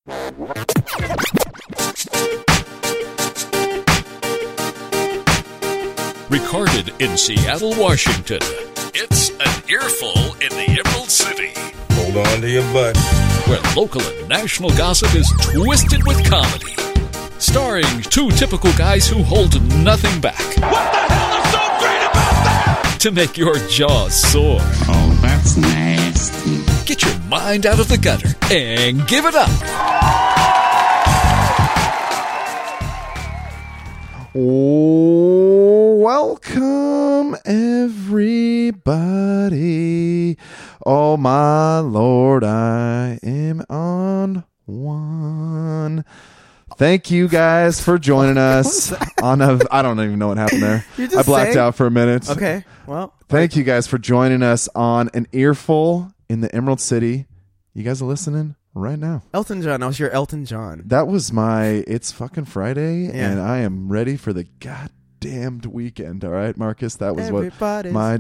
Recorded in Seattle, Washington, it's An Earful in the Emerald City. Hold on to your butt. Where local and national gossip is twisted with comedy. Starring two typical guys who hold nothing back. What the hell is so great about that? To make your jaws sore. Oh, that's nasty. Get your mind out of the gutter and give it up. Welcome, everybody. Oh, my Lord, I am on one. Thank you guys for joining us on a... I don't even know what happened there. I blacked out for a minute. Okay, well... Thank you guys for joining us on An Earful in the Emerald City. You guys are listening right now. Elton John. I was your Elton John. That was my... It's fucking Friday, and I am ready for the goddamned weekend. All right, Marcus? That was Everybody's what my...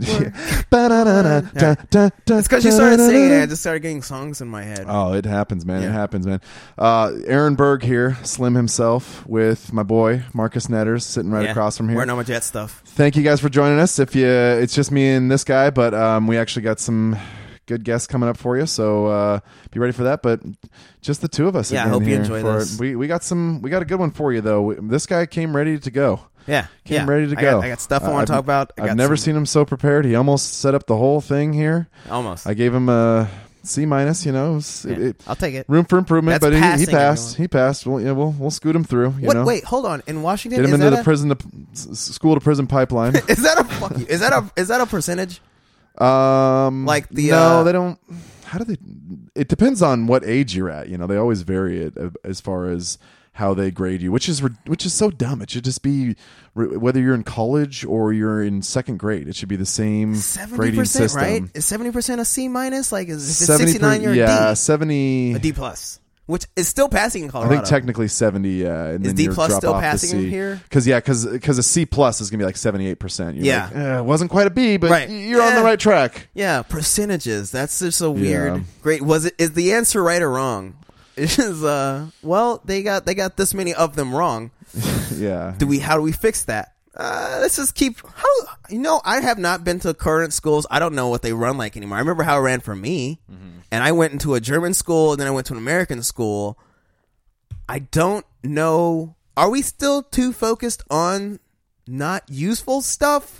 It's because you started singing and I just started getting songs in my head. Oh, it happens, man. It happens, man. Aaron Berg here, Slim himself, with my boy, Marcus Netters, sitting right across from here. Wearing all my Jet stuff. Thank you guys for joining us. It's just me and this guy, but we actually got some good guests coming up for you, so be ready for that. But just the two of us. Yeah, I hope you enjoy this. We got a good one for you though. This guy came ready to go. Yeah, ready to go. I got stuff I want to talk about. I've never seen him so prepared. He almost set up the whole thing here. Almost. I gave him a C-. You know, I'll take it. Room for improvement, That's but he passing, passed. everyone. He passed. We'll scoot him through. You know? Wait, hold on. In Washington, get him into the school to prison pipeline. Is that a percentage? Like the no, they don't. How do they? It depends on what age you're at. You know, they always vary it as far as how they grade you, which is so dumb. It should just be whether you're in college or you're in second grade. It should be the same grading system. Right? Is 70% a C-? Like, if it's 70, 69, you're a D. 70, a D+, which is still passing in Colorado. I think technically 70. And is then D+ drop still off passing to C. here? Because a C+ is gonna be like 78%. Yeah, like, it wasn't quite a B, but you're on the right track. Yeah, percentages. That's just a weird. Great. Is the answer right or wrong? It is well, they got this many of them wrong. Yeah. How do we fix that? Let's just keep I have not been to current schools. I don't know what they run like anymore. I remember how it ran for me. Mm-hmm. And I went into a German school and then I went to an American school. I don't know. Are we still too focused on not useful stuff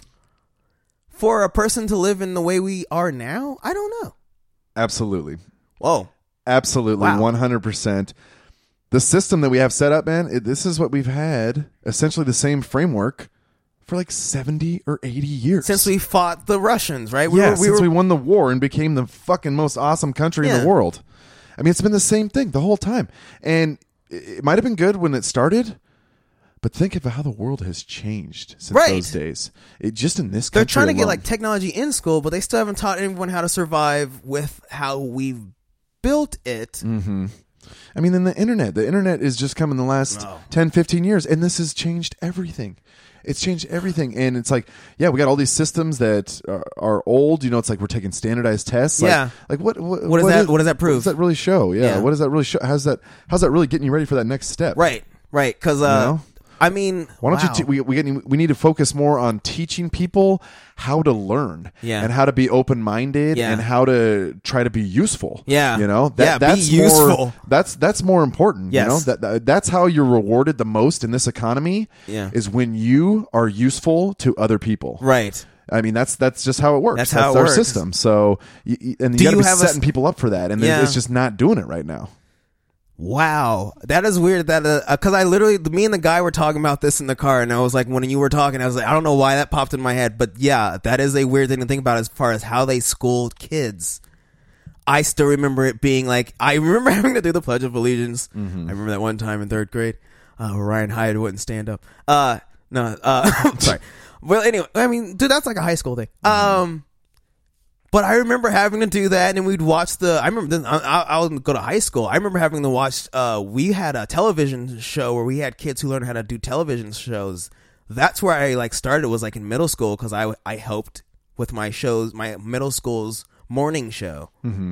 for a person to live in the way we are now? I don't know. Absolutely. Whoa. Absolutely, wow. 100%. The system that we have set up, man, this is what we've had, essentially the same framework for like 70 or 80 years. Since we fought the Russians, right? Since we won the war and became the fucking most awesome country in the world. I mean, it's been the same thing the whole time. And it might have been good when it started, but think of how the world has changed since those days. Just in this country They're trying to get alone. like technology in school, but they still haven't taught anyone how to survive with how we've built it. Mm-hmm. I mean, then the internet is just come in the last 10, 15 years, and this has changed everything. It's changed everything. And it's like, we got all these systems that are old. You know, it's like we're taking standardized tests. Like what does that prove? What does that really show? Yeah. What does that really show? How's that really getting you ready for that next step? Right. Because, I mean, why don't you? We need to focus more on teaching people how to learn, and how to be open minded, and how to try to be useful. Yeah, you know, that's be useful. That's more important. Yes. You know, that's how you're rewarded the most in this economy. Yeah, is when you are useful to other people. Right. I mean, that's just how it works. That's how it our works. system. So, you got to be setting people up for that, and it's just not doing it right now. Wow, that is weird. That because me and the guy were talking about this in the car, and I was like, when you were talking, I was like, I don't know why that popped in my head, but yeah, that is a weird thing to think about as far as how they schooled kids. I still remember it being like, I remember having to do the Pledge of Allegiance. Mm-hmm. I remember that one time in third grade, where Ryan Hyde wouldn't stand up. Sorry. Well, anyway, I mean, dude, that's like a high school thing. Mm-hmm. But I remember having to do that, and we'd watch I'll go to high school. I remember having to watch, we had a television show where we had kids who learned how to do television shows. That's where I started, was in middle school, because I helped with my shows, my middle school's morning show. Mm-hmm.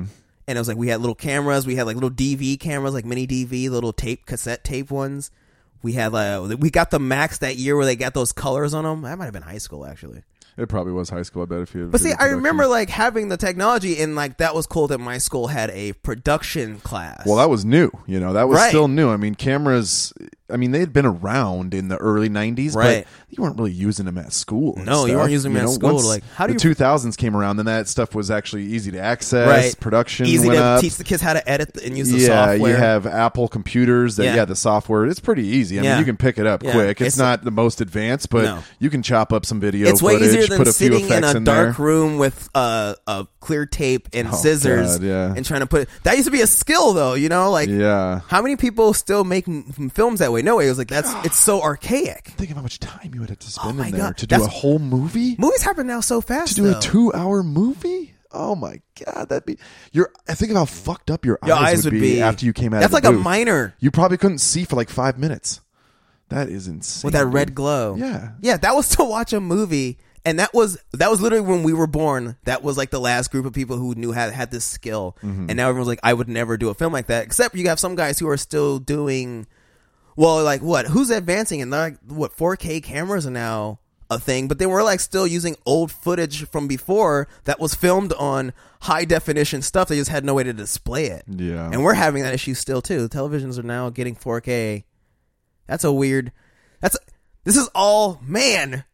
And it was like we had little cameras. We had like little DV cameras, like mini DV, little cassette tape ones. We had we got the Max that year where they got those colors on them. That might have been high school actually. It probably was high school, I bet. If you. But see, I remember like having the technology, and like that was cool that my school had a production class. Well, that was new. You know, that was Right. still new. I mean, cameras. I mean, they had been around in the early '90s, Right. but you weren't really using them at school. and No, you stuff. weren't using them at school. Once Like, how do the you- 2000s came around, then that stuff was actually easy to access. Right. Production easy went to up. teach the kids how to edit and use the Yeah, software. you have Apple computers that, Yeah. the software, it's pretty easy. I Yeah. mean, you can pick it up Yeah. quick. It's It's- not the most advanced, but No. you can chop up some video It's way footage, easier than put a few sitting in effects a in dark there. room with a clear tape and Oh, scissors God, yeah. and trying to put that used to be a skill though, you know, like Yeah. how many people still make films that way? No way. It was like it's so archaic. Think of how much time you would have to spend my in there God. to do a That's- whole movie? Movies happen now so fast. To do though. a 2-hour movie? Oh my God, that'd be I think of how fucked up your Your eyes would be after you came out That's of the like a booth. minor You probably couldn't see for like 5 minutes. That is insane. with that dude. red glow. Yeah. yeah. That was to watch a movie, and that was literally when we were born. That was like the last group of people who knew had this skill, Mm-hmm. and now everyone's like, I would never do a film like that. Except you have some guys who are still doing. Well, like what? Who's advancing? And they're like, what? 4K cameras are now a thing, but they were like still using old footage from before that was filmed on high definition stuff. They just had no way to display it. Yeah. And we're having that issue still too. Televisions are now getting 4K. That's a weird. This is all man.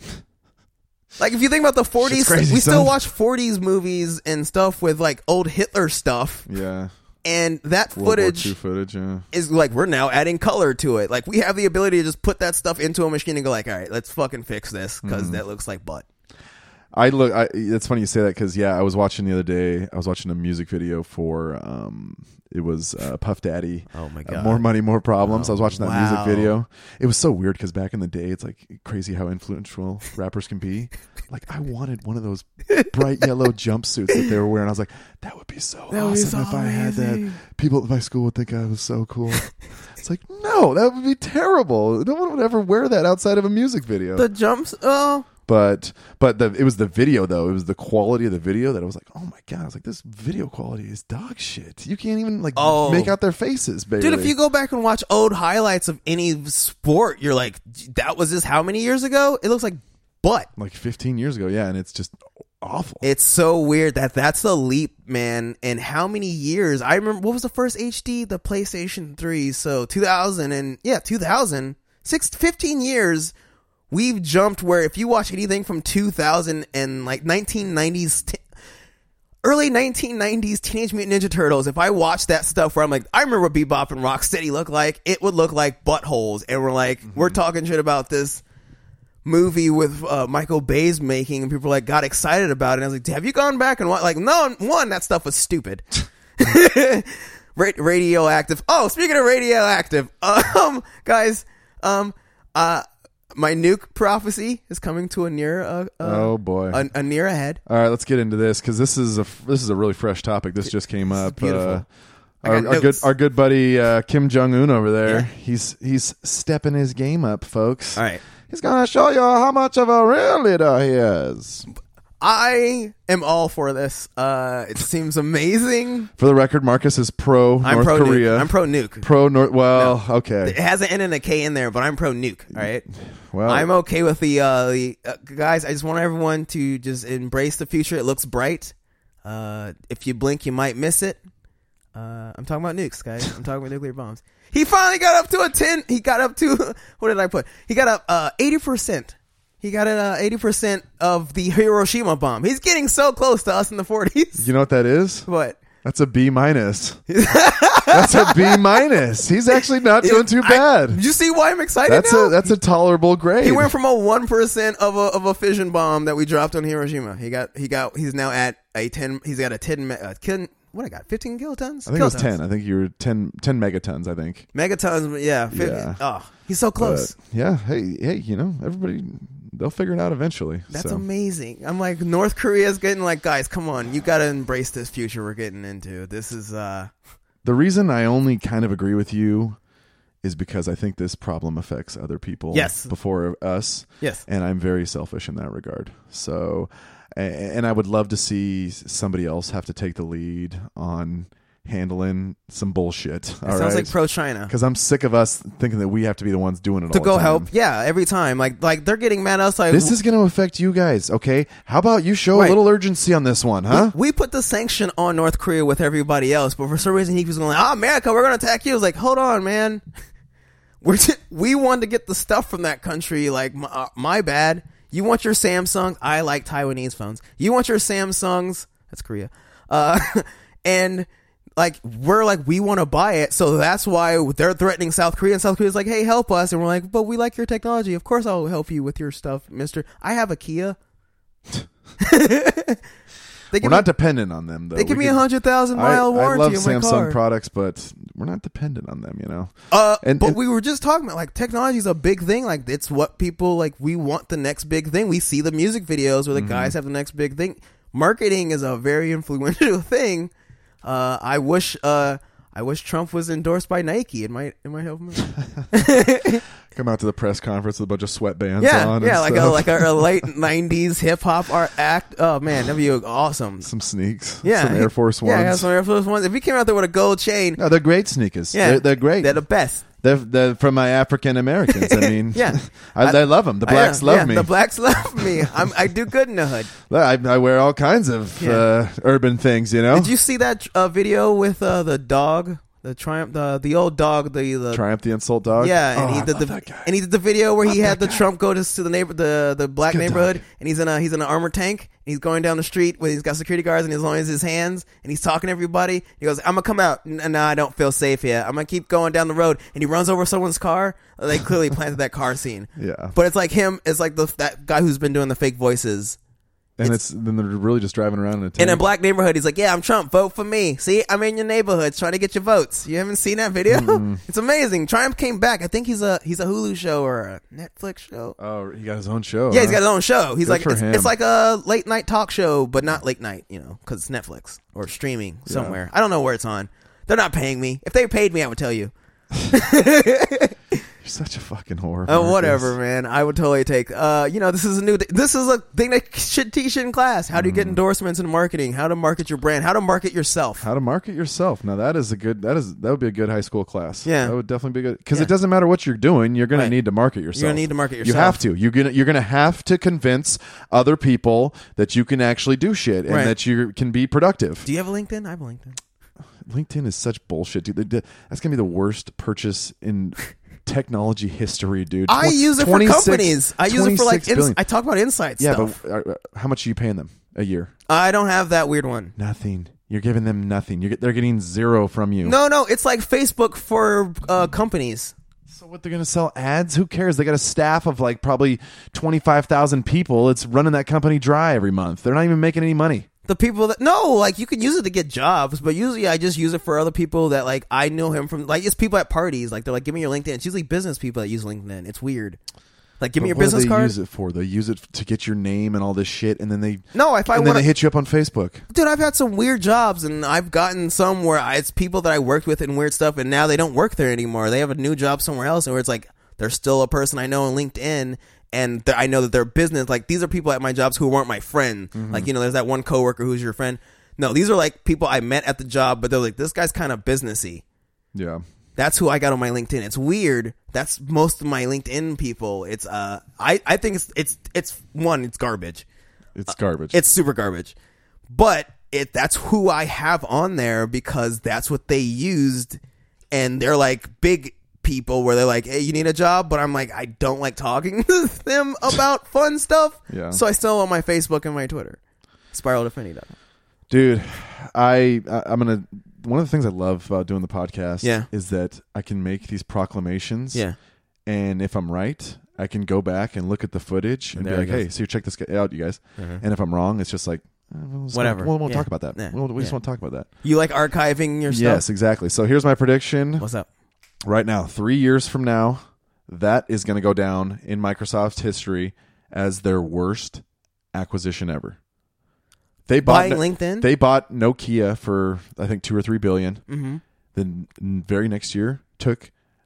Like if you think about the 40s, Shit's crazy, we still son. watch 40s movies and stuff with like old Hitler stuff, Yeah. and that World War II footage footage, yeah. is like we're now adding color to it. Like we have the ability to just put that stuff into a machine and go like, all right, let's fucking fix this because Mm-hmm. that looks like butt. It's funny you say that because I was watching the other day. I was watching a music video for it was Puff Daddy. Oh my God. More Money, More Problems. I was watching that wow. music video. It was so weird because back in the day, it's like crazy how influential rappers can be. Like I wanted one of those bright yellow jumpsuits that they were wearing. I was like, that would be so That would be awesome so if I had that. amazing. People at my school would think I was so cool. It's like, no, that would be terrible. No one would ever wear that outside of a music video. The jumps. Oh, But it was the video though. It was the quality of the video that I was like, oh my God. I was like, this video quality is dog shit. You can't even like make out their faces, baby. dude! If you go back and watch old highlights of any sport, you're like, that was just how many years ago? It looks like butt. like 15 years ago, yeah, and it's just awful. It's so weird that's the leap, man. And how many years? I remember what was the first HD? The PlayStation 3. So 2000 15 years. We've jumped where if you watch anything from 2000 and like 1990s, early 1990s Teenage Mutant Ninja Turtles, if I watch that stuff where I'm like, I remember what Bebop and Rocksteady looked like, it would look like buttholes. And we're like, we're talking shit about this movie with Michael Bay's making, and people like got excited about it. And I was like, have you gone back and watched? Like, no, one, that stuff was stupid. Radioactive. Oh, speaking of radioactive, guys, my nuke prophecy is coming to a near oh boy. a near ahead. All right, let's get into this because this is a really fresh topic. This just came up. beautiful. I Our got good notes. our good buddy Kim Jong Un over there. Yeah. He's stepping his game up, folks. All right. He's gonna show you how much of a real leader he is. I am all for this. It seems amazing. For the record, Marcus is pro I'm North pro Korea. nuke. I'm pro nuke. Pro North. Well, It okay. has an N and a K in there, but I'm pro nuke. All right. Well, I'm okay with the guys. I just want everyone to just embrace the future. It looks bright. If you blink, you might miss it. I'm talking about nukes, guys. I'm talking about nuclear bombs. He finally got up to a 10. He got up to what did I put? He got up 80%. He got it 80% of the Hiroshima bomb. He's getting so close to us in the 40s. You know what that is? What? That's a B minus. That's a B minus. He's actually not doing too bad. You see why I'm excited now? That's a tolerable grade. He went from a 1% of a fission bomb that we dropped on Hiroshima. He's now at a 10. He's got a 10. What I got? 15 kilotons. I think it was 10. I think you were 10 megatons. I think. Megatons. Yeah. 50. Yeah. Oh, he's so close. But, yeah. Hey. You know, everybody. They'll figure it out eventually. That's so. amazing. I'm like, North Korea's getting like, guys, come on, you got to embrace this future we're getting into. This is The reason I only kind of agree with you is because I think this problem affects other people Yes. before us. Yes. And I'm very selfish in that regard. So, and I would love to see somebody else have to take the lead on handling some bullshit. It sounds like pro-China. Because I'm sick of us thinking that we have to be the ones doing it To all go the time. help. Yeah, every time. Like they're getting mad at us. Like, This is going to affect you guys, okay? How about you show Right. a little urgency on this one, huh? we put the sanction on North Korea with everybody else, but for some reason he was going, America, we're going to attack you. I was like, hold on, man. We wanted to get the stuff from that country. Like, my bad. You want your Samsung? I like Taiwanese phones. You want your Samsungs? That's Korea. And like, we're like, we want to buy it. So that's why they're threatening South Korea. And South Korea's like, hey, help us. And we're like, but we like your technology. Of course I'll help you with your stuff, mister. I have a Kia. We're not dependent on them, though. They give me 100,000-mile warranty I love on my Samsung car. products, but we're not dependent on them, you know? But we were just talking about, like, technology is a big thing. Like, it's what people, like, we want the next big thing. We see the music videos where the guys have the next big thing. Marketing is a very influential thing. I wish Trump was endorsed by Nike. It might help him. Come out to the press conference with a bunch of sweatbands Yeah, on. yeah, and like stuff. a late '90s hip hop art act. Oh man, that'd be awesome. Some sneaks. Yeah, Some Air Force Ones. Yeah, some Air Force Ones. If he came out there with a gold chain, No, they're great sneakers. yeah, They're great. They're the best. They're from my African Americans. I mean, Yeah. I love them. The blacks love me. The blacks love me. I do good in the hood. I wear all kinds of urban things, you know? Did you see that video with the dog, the Triumph, the old dog, the Triumph the Insult Dog? Yeah, and Oh, he I did love the that guy. and he did the video where he had the Trump go to the black Good neighborhood, dog. and he's in an armored tank. And he's going down the street where he's got security guards and he's only his hands, and he's talking to everybody. He goes, "I'm gonna come out. No, I don't feel safe here. I'm gonna keep going down the road." And he runs over someone's car. They clearly planted that car scene. Yeah. But it's like him. It's like that guy who's been doing the fake voices. And then they're really just driving around in a tank. In a black neighborhood, he's like, "Yeah, I'm Trump. Vote for me. See, I'm in your neighborhoods trying to get your votes." You haven't seen that video? It's amazing. Triumph came back. I think he's a Hulu show or a Netflix show. Oh, he got his own show. Yeah, he's huh? got his own show. He's Good like, for him. it's like a late night talk show, but not late night, because it's Netflix or streaming somewhere. I don't know where it's on. They're not paying me. If they paid me, I would tell you. You're such a fucking whore. Whatever, man. I would totally take. This is a thing that should teach in class. How do you get endorsements in marketing? How to market your brand? How to market yourself? How to market yourself. Now that would be a good high school class. Yeah. That would definitely be good. Because Yeah. it doesn't matter what you're doing, you're going Right. to need to market yourself. You're gonna need to market You yourself. have to. You're gonna have to convince other people that you can actually do shit and Right. that you can be productive. Do you have a LinkedIn? I have a LinkedIn. LinkedIn is such bullshit, dude. That's gonna be the worst purchase in technology history, dude. I use it for 26 companies. I use it for like 26 billion. I talk about insight Yeah, stuff. but how much are you paying them a year? I don't have that weird one. Nothing. You're giving them nothing. They're getting zero from you. No, it's like Facebook for companies. So what, they're going to sell ads? Who cares? They got a staff of like probably 25,000 people. It's running that company dry every month. They're not even making any money. The people that you can use it to get jobs, but usually I just use it for other people that like I know him from. Like it's people at parties. Like they're like, "Give me your LinkedIn." It's usually business people that use LinkedIn. It's weird. Like, give me your What do business they card. use it for? They use it to get your name and all this shit, and then they they hit you up on Facebook. Dude, I've had some weird jobs, and I've gotten some where it's people that I worked with and weird stuff, and now they don't work there anymore. They have a new job somewhere else, and where it's like they're still a person I know on LinkedIn, and I know that their business. Like these are people at my jobs who weren't my friend. Like there's that one coworker who's your friend. No, these are like people I met at the job, but they're like, this guy's kind of businessy. Yeah. That's who I got on my LinkedIn. It's weird. That's most of my LinkedIn people. It's I think it's garbage. It's garbage. It's super garbage. But that's who I have on there because that's what they used, and they're like big people where they're like, "Hey, you need a job?" But I'm like, I don't like talking to them about fun stuff. Yeah. So I still on my Facebook and my Twitter. SpiralToFinny.com. Dude, I'm gonna. One of the things I love about doing the podcast is that I can make these proclamations. Yeah. And if I'm right, I can go back and look at the footage and be There like, it goes. "Hey, so check this guy out, you guys." And if I'm wrong, it's just like, Whatever. We won't Yeah. talk about that. Yeah. We just Yeah. won't talk about that. You like archiving your stuff? Yes, exactly. So here's my prediction. What's up? Right now, 3 years from now, that is going to go down in Microsoft's history as their worst acquisition ever. They bought Buying LinkedIn? They bought Nokia for I think $2 or $3 billion. Mm-hmm. Then very next year took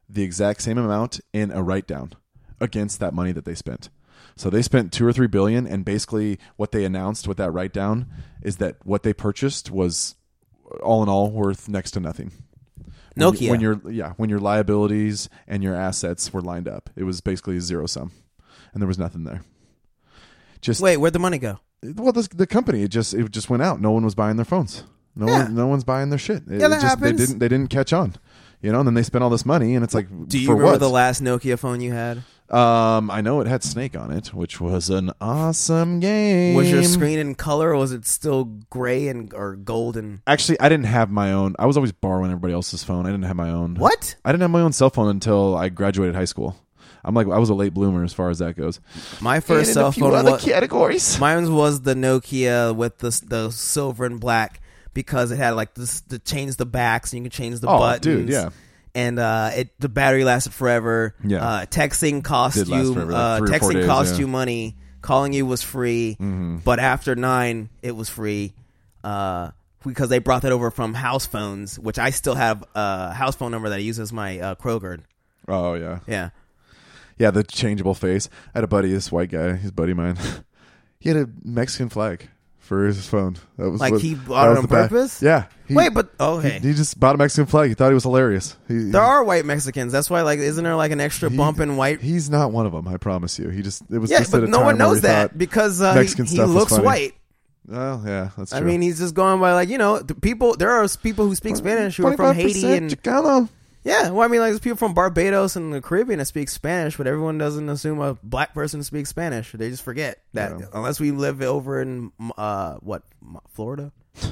the exact same amount in a write-down against that money that they spent. So they spent $2 or $3 billion, and basically what they announced with that write-down is that what they purchased was all in all worth next to nothing. Nokia. When your liabilities and your assets were lined up, it was basically a zero sum, and there was nothing there. Wait, where'd the money go? Well, the company it just went out. No one was buying their phones. No one's buying their shit. That happens. They didn't catch on, and then they spent all this money, and it's like, do you for remember what? the last Nokia phone you had? I know it had Snake on it, which was an awesome game. Was your screen in color, or was it still gray or gold? And actually, I didn't have my own. I was always borrowing everybody else's phone. I didn't have my own. What? I didn't have my own cell phone until I graduated high school. I was a late bloomer as far as that goes. My first cell phone categories. Mine was the Nokia with the silver and black, because it had like this to change the backs, and you can change the buttons. Dude, yeah. And the battery lasted forever. Yeah. Texting cost Did last you forever, like 3 or 4 texting days, cost yeah. you money. Calling you was free, but after 9 it was free, because they brought that over from house phones, which I still have a house phone number that I use as my Kroger. Oh yeah, Yeah. yeah. The changeable face. I had a buddy, this white guy, his buddy of mine. He had a Mexican flag for his phone. That was Like what, he bought that it was on the back. purpose? Yeah. Wait, but okay. He just bought a Mexican flag. He thought he was hilarious. There are white Mexicans. That's why, like, isn't there like an extra bump in white? He's not one of them. I promise you. It was Yeah, just at but a no time one where knows we that thought because Mexican he stuff was looks funny. white. Oh yeah, that's true. I mean, he's just going by like, there are people who speak Spanish who are from Haiti and Chicano. yeah. Well, I mean, like there's people from Barbados and the Caribbean that speak Spanish, but everyone doesn't assume a black person speaks Spanish. They just forget that unless we live over in Florida.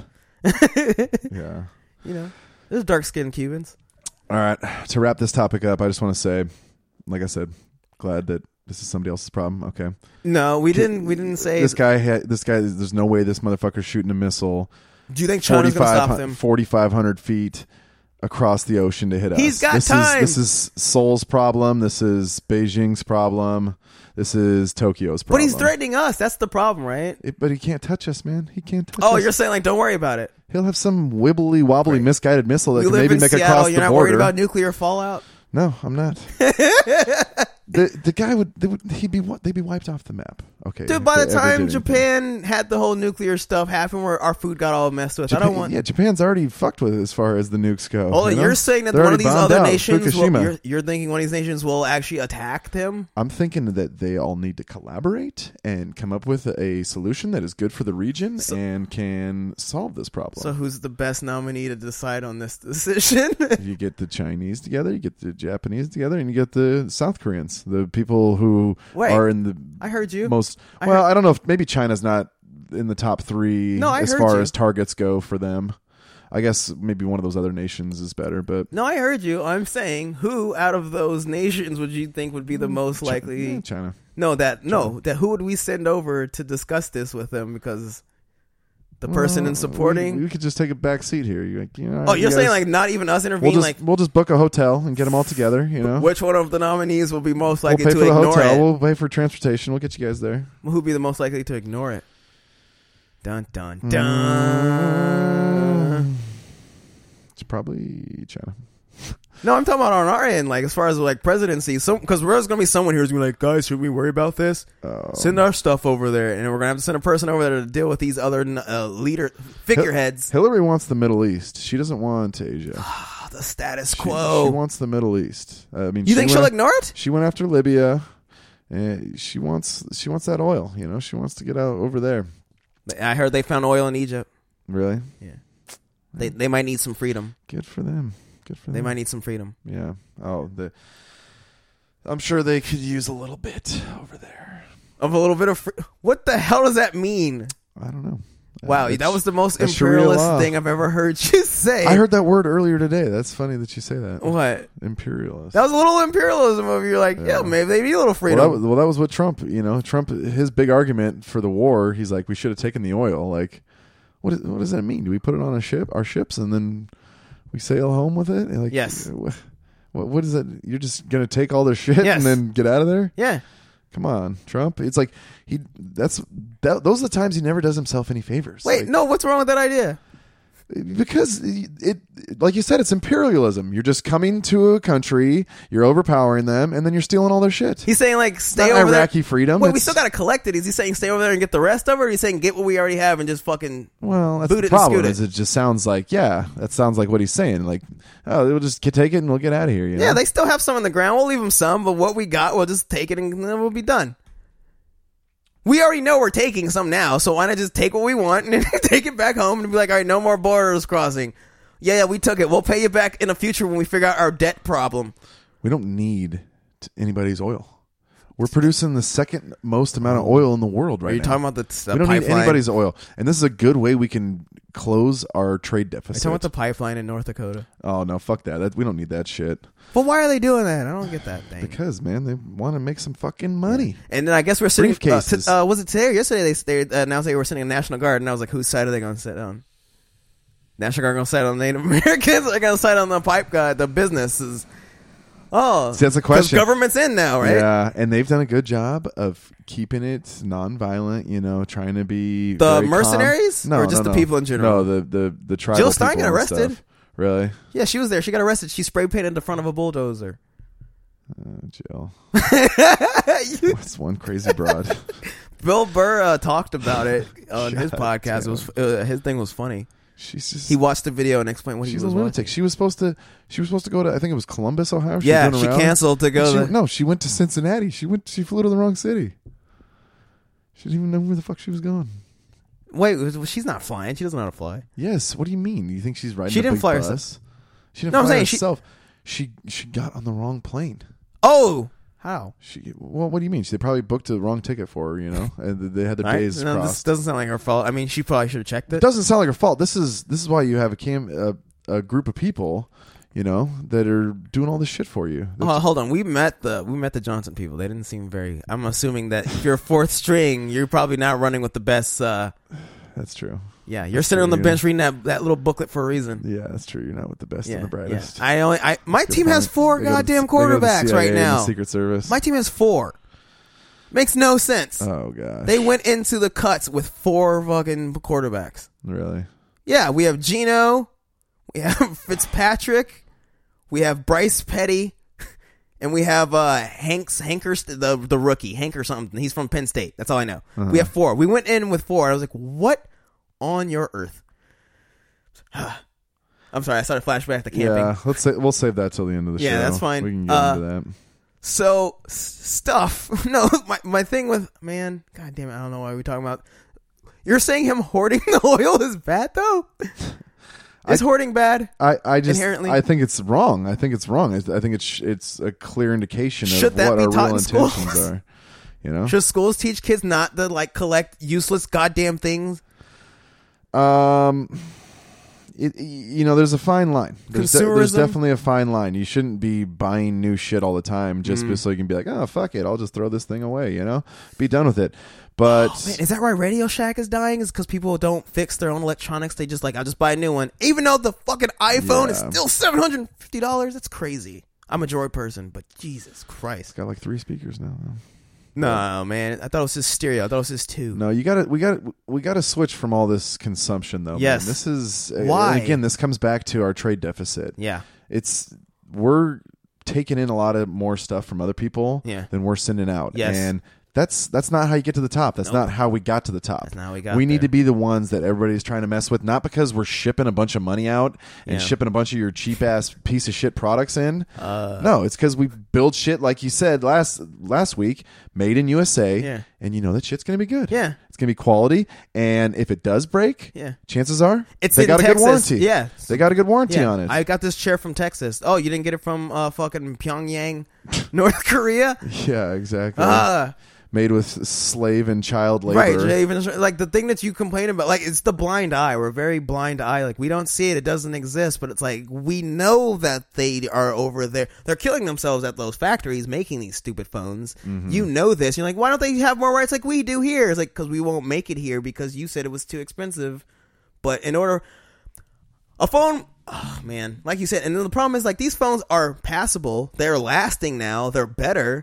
Yeah. There's dark-skinned Cubans. All right. To wrap this topic up, I just want to say, like I said, glad that this is somebody else's problem. Okay. No, we didn't say this guy. There's no way this motherfucker's shooting a missile. Do you think China's going to stop them? 4,500 feet across the ocean to hit us. He's got time. This is Seoul's problem. This is Beijing's problem. This is Tokyo's problem. But he's threatening us. That's the problem, right? But he can't touch us, man. He can't touch us. Oh, you're saying like, don't worry about it. He'll have some wibbly wobbly misguided missile that You can live maybe in make Seattle. across the You're not border. worried about nuclear fallout? No, I'm not. The guy they'd be wiped off the map. Okay, Dude, by the if they ever time did anything. Japan had the whole nuclear stuff happen where our food got all messed with, Japan's already fucked with it as far as the nukes go. Hold on, you're saying that They're one of already these bombed other out. nations Fukushima. you're thinking one of these nations will actually attack them? I'm thinking that they all need to collaborate and come up with a solution that is good for the region and can solve this problem. So who's the best nominee to decide on this decision? You get the Chinese together, you get the Japanese together, and you get the South Koreans, the people who are in the I heard you. most. I don't know if maybe China's not in the top 3 as far as targets go for them. I guess maybe one of those other nations is better, but no, I heard you. I'm saying, who out of those nations would you think would be the most likely? China. That who would we send over to discuss this with them? Because the person in supporting, we could just take a back seat here. You're saying like not even us intervene? We'll just book a hotel and get them all together. Which one of the nominees will be most likely we'll pay to for the ignore hotel. it? We'll pay for transportation. We'll get you guys there. Who'd be the most likely to ignore it? Dun dun dun. It's probably China. No, I'm talking about on our end, like as far as like presidency. Because there's gonna be someone here who's gonna be like, guys, should we worry about this? Send our stuff over there, and we're gonna have to send a person over there to deal with these other figureheads. Hillary wants the Middle East. She doesn't want Asia. The status quo. She wants the Middle East. I mean, you think she'll ignore it? She went after Libya. She wants that oil. She wants to get out over there. I heard they found oil in Egypt. Really? Yeah. They might need some freedom. Good for them. They might need some freedom. Yeah. Oh, I'm sure they could use a little bit over there. Of a little bit of what the hell does that mean? I don't know. Wow, that was the most imperialist thing I've ever heard you say. I heard that word earlier today. That's funny that you say that. What? Imperialist. That was a little imperialism of you. Like, yeah, maybe they need a little freedom. Well, that was what Trump, Trump, his big argument for the war, he's like, we should have taken the oil. Like, what does that mean? Do we put it on our ships, and then we sail home with it? Like, yes. What is that? You're just going to take all their shit and then get out of there? Yeah. Come on, Trump. It's like those are the times he never does himself any favors. Wait, no, what's wrong with that idea? Because it, like you said, it's imperialism. You're just coming to a country, you're overpowering them, and then you're stealing all their shit. He's saying like stay not over Iraqi there. freedom. Wait, we It's- still gotta collect it. Is he saying stay over there and get the rest of it, or is he saying get what we already have and just fucking Well, that's boot the it and problem. scoot Is it just sounds like that sounds like what he's saying. Like, oh, we'll just take it and we'll get out of here. You know? Yeah, they still have some on the ground. We'll leave them some, but what we got, we'll just take it and then we'll be done. We already know we're taking some now, so why not just take what we want and then take it back home and be like, all right, no more borders crossing. Yeah, we took it. We'll pay you back in the future when we figure out our debt problem. We don't need anybody's oil. We're producing the second most amount of oil in the world right now. Are you talking about the we don't need pipeline? anybody's oil. And this is a good way we can close our trade Are you deficit. talking about the pipeline in North Dakota? Oh, no, fuck that. We don't need that shit. But why are they doing that? I don't get that thing. Because, man, they want to make some fucking money. And then I guess we're sitting. Briefcases. Was it today or yesterday? They announced they were sitting in National Guard, and I was like, whose side are they going to sit on? National Guard going to side on Native Americans? Or they going to side on the pipe guy, the businesses? Oh, See, that's the question. Because government's in now, right? Yeah, and they've done a good job of keeping it nonviolent. You know, trying to be The very mercenaries? calm. No, Or just no, the people in general? No, the tribal. Jill Stein people got and arrested. stuff. Really? Yeah, she was there. She got arrested. She spray painted the front of a bulldozer. Jill. What's one crazy broad? Bill Burr talked about it on Shut his up, podcast. Tim. It was his thing was funny. She's just. He watched the video and explained what he She's was a lunatic. watching. She was supposed to go to. I think it was Columbus, Ohio. Yeah, was she going around. canceled to go. She, no, she went to Cincinnati. She flew to the wrong city. She didn't even know where the fuck she was going. Wait, she's not flying. She doesn't know how to fly. Yes. What do you mean? You think she's riding? She a didn't big fly bus? herself. She didn't No, I'm fly saying herself. She got on the wrong plane. Oh, how? Well, what do you mean? They probably booked the wrong ticket for her, you know, and they had their Right? days No, this crossed. doesn't sound like her fault. I mean, she probably should have checked it. It doesn't sound like her fault. This is why you have a group of people, you know, that are doing all this shit for you. Hold on. We met the Johnson people. They didn't seem very. I'm assuming that if you're fourth string, you're probably not running with the best. That's true. Yeah, you're sitting on the true, bench reading that little booklet for a reason. Yeah, that's true. You're not with the best Yeah, and the brightest. yeah. My team has point. 4 They go to the- goddamn they go to the quarterbacks CIA right and the now. Secret Service. My team has 4. Makes no sense. Oh gosh. They went into the cuts with 4 fucking quarterbacks. Really? Yeah, we have Geno, we have Fitzpatrick, we have Bryce Petty, and we have Hankers, the rookie, Hank or something. He's from Penn State. That's all I know. We have 4. We went in with 4. I was like, what on your earth? I'm sorry, I started flashback to camping. Yeah. We'll save that till the end of the show. Yeah, that's fine. We can get into that. So stuff. No, my thing with man. God damn it! I don't know why we're talking about. You're saying him hoarding the oil is bad though. Is hoarding bad? I just inherently? I think it's wrong. I think it's wrong. I think it's a clear indication Should of that what be our taught real in schools? intentions are. You know. Should schools teach kids not to like collect useless goddamn things? There's a fine line. There's Consumerism? definitely a fine line. You shouldn't be buying new shit all the time just so you can be like, oh, fuck it, I'll just throw this thing away, you know? Be done with it. But Man, is that why Radio Shack is dying? Is because people don't fix their own electronics? They just like, I'll just buy a new one. Even though the fucking iPhone is Yeah. still $750. That's crazy. I'm a Droid person, but Jesus Christ. it's got like 3 speakers now. No, man. I thought it was just stereo. I thought it was just 2. No, we gotta switch from all this consumption though. Yes. Man. This is Why? and again, this comes back to our trade deficit. Yeah. We're taking in a lot of more stuff from other people Yeah. than we're sending out. Yes. And that's not how you get to the top. That's not how we got to the top. That's not how we got We need there. to be the ones that everybody's trying to mess with, not because we're shipping a bunch of money out and Yeah. shipping a bunch of your cheap ass piece of shit products in. No, it's because we build shit like you said last week, made in USA. Yeah. And you know that shit's gonna be good. Yeah. It's gonna be quality. And if it does break, Yeah. chances are It's they in got a Texas. good warranty. Yeah. They got a good warranty Yeah, on it. I got this chair from Texas. Oh, you didn't get it from fucking Pyongyang, North Korea? Yeah, exactly. Made with slave and child labor. Right. Even like the thing that you complain about, like it's the blind eye. We're very blind eye. Like we don't see it. It doesn't exist. But it's like we know that they are over there. They're killing themselves at those factories making these stupid phones. Mm-hmm. You know this. You're like, why don't they have more rights like we do here? It's like because we won't make it here because you said it was too expensive. But in order, a phone. Oh man, like you said, and then the problem is like these phones are passable. They're lasting now. They're better.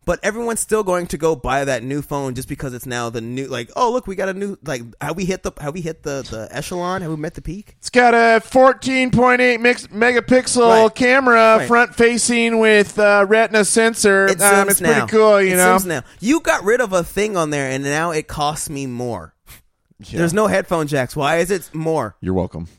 But everyone's still going to go buy that new phone just because it's now the new. Like, oh look, we got a new. Like, have we hit the echelon? Have we met the peak? It's got a 14.8 megapixel camera, front facing with Retina sensor. It's pretty cool, you know. Now you got rid of a thing on there, and now it costs me more. Yeah. There's no headphone jacks. Why is it more? You're welcome.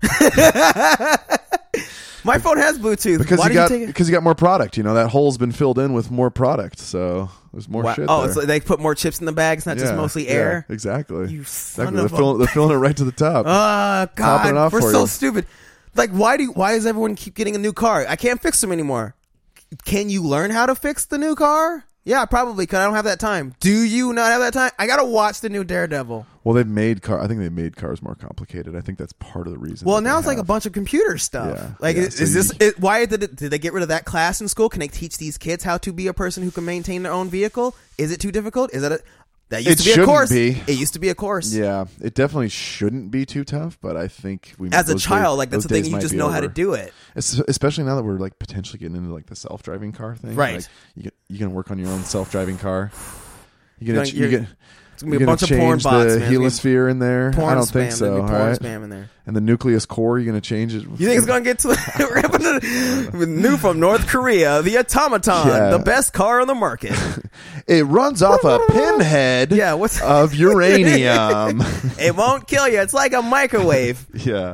My phone has Bluetooth. Because you got more product. You know, that hole's been filled in with more product, so there's more shit Oh, there. so they put more chips in the bag. It's not just mostly air. Yeah, exactly. You son exactly. of They're filling it right to the top. Topping it God, off we're for so you. stupid. Like, why does everyone keep getting a new car? I can't fix them anymore. Can you learn how to fix the new car? Yeah, probably, because I don't have that time. Do you not have that time? I gotta watch the new Daredevil. Well, I think they've made cars more complicated. I think that's part of the reason. Well, that now they it's like a have. bunch of computer stuff. Yeah, Like, yeah, is so this why did they get rid of that class in school? Can they teach these kids how to be a person who can maintain their own vehicle? Is it too difficult? Is that that used to be a shouldn't course? be. It used to be a course. Yeah, it definitely shouldn't be too tough, but I think As a those child, days- like that's those the thing days you might just be know how to over. do it. Especially now that we're like potentially getting into like the self-driving car thing. Right. Like, you can work on your own self-driving car. You're gonna be a you're bunch of change porn bots, the man. helisphere in there. Porn I don't spam. think so. There'll be All porn right. spam in there. And the nucleus core, you're going to change it. You think it's going to get to new from North Korea, the Automaton, Yeah. the best car on the market. It runs off a pinhead Yeah, of uranium. It won't kill you. It's like a microwave. Yeah.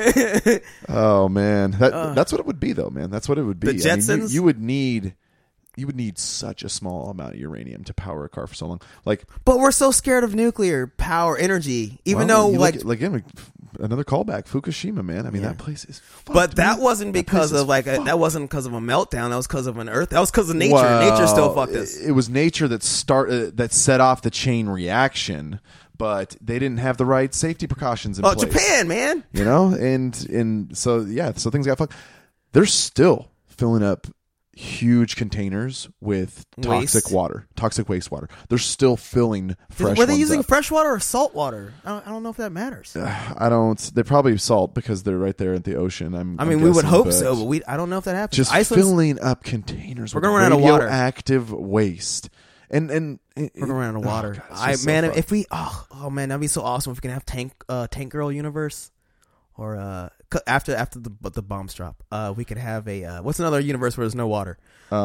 Oh man, that's what it would be, though, man. That's what it would be. The I mean, Jetsons? you would need such a small amount of uranium to power a car for so long. Like, But we're so scared of nuclear power energy, even well, though you like. look at- again, another callback, Fukushima, man. I mean, that place is. Fucked, But that man. wasn't That place because is of fucked. that wasn't because of a meltdown. That was because of an earth. That was because of nature. Well, Nature still fucked us. It was nature that that set off the chain reaction, but they didn't have the right safety precautions in Oh, place. Japan, man. You know, and so so things got fucked. They're still filling up huge containers with toxic wastewater. They're still filling fresh. Were they ones using up. fresh water or salt water? I don't know if that matters. I don't. They probably salt because they're right there at the ocean. I mean, we would hope so, but I don't know if that happens. just Iceland's- filling up containers. We're with gonna run out of water. radioactive waste, and We're gonna run out of water. God, it's just so fucked. If we man, that'd be so awesome if we can have Tank Girl universe, or after the bombs drop, we could have a what's another universe where there's no water?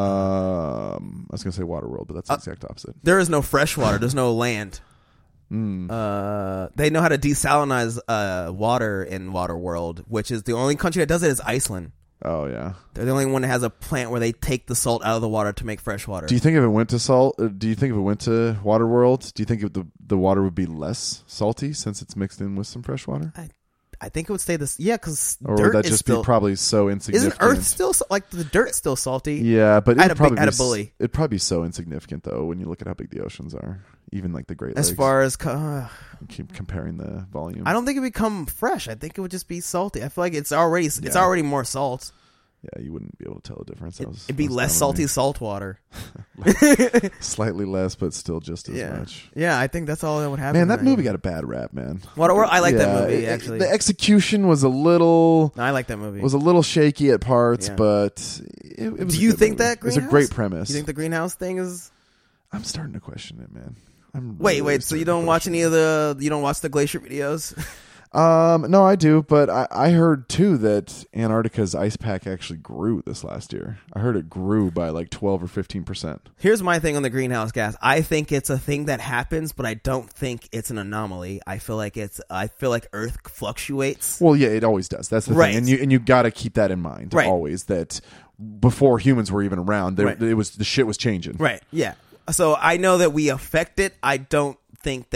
I was gonna say Waterworld, but that's the exact opposite. There is no fresh water. There's no land. They know how to desalinize water in Waterworld, which is the only country that does it is Iceland. Oh yeah. They're the only one that has a plant where they take the salt out of the water to make fresh water. Do you think if it went to do you think if it went to Waterworld, do you think the water would be less salty since it's mixed in with some fresh water? I think it would stay this. Yeah, because Or dirt would that is just still, be probably so insignificant? Isn't Earth still like the dirt's still salty? Yeah, but At it'd probably a be bully. It'd probably be so insignificant though when you look at how big the oceans are, even like the Great Lakes. As far as keep comparing the volume. I don't think it would become fresh. I think it would just be salty. I feel like it's already more salt. Yeah, you wouldn't be able to tell the difference. It'd be less salty salt water. Slightly less, but still just as Yeah, much. yeah. I think that's all that would happen. Man, that movie got a bad rap, man. Waterworld. I like that Yeah, movie actually. The execution was a little I like that movie. shaky at parts, Yeah. but it was. Do a you good think movie. that it was a Greenhouse? great premise? You think the greenhouse thing is? I'm starting to question it, man. I'm Wait. really So you starting don't to watch question any of the? You don't watch the glacier videos? No, I do, but I heard too that Antarctica's ice pack actually grew this last year. I heard it grew by like 12 or 15%. Here's my thing on the greenhouse gas. I think it's a thing that happens, but I don't think it's an anomaly. I feel like Earth fluctuates. Well, yeah, it always does. That's the Right. thing, and you got to keep that in mind Right. always. That before humans were even around, Right. it was the shit was changing. Right. Yeah. So I know that we affect it. I don't think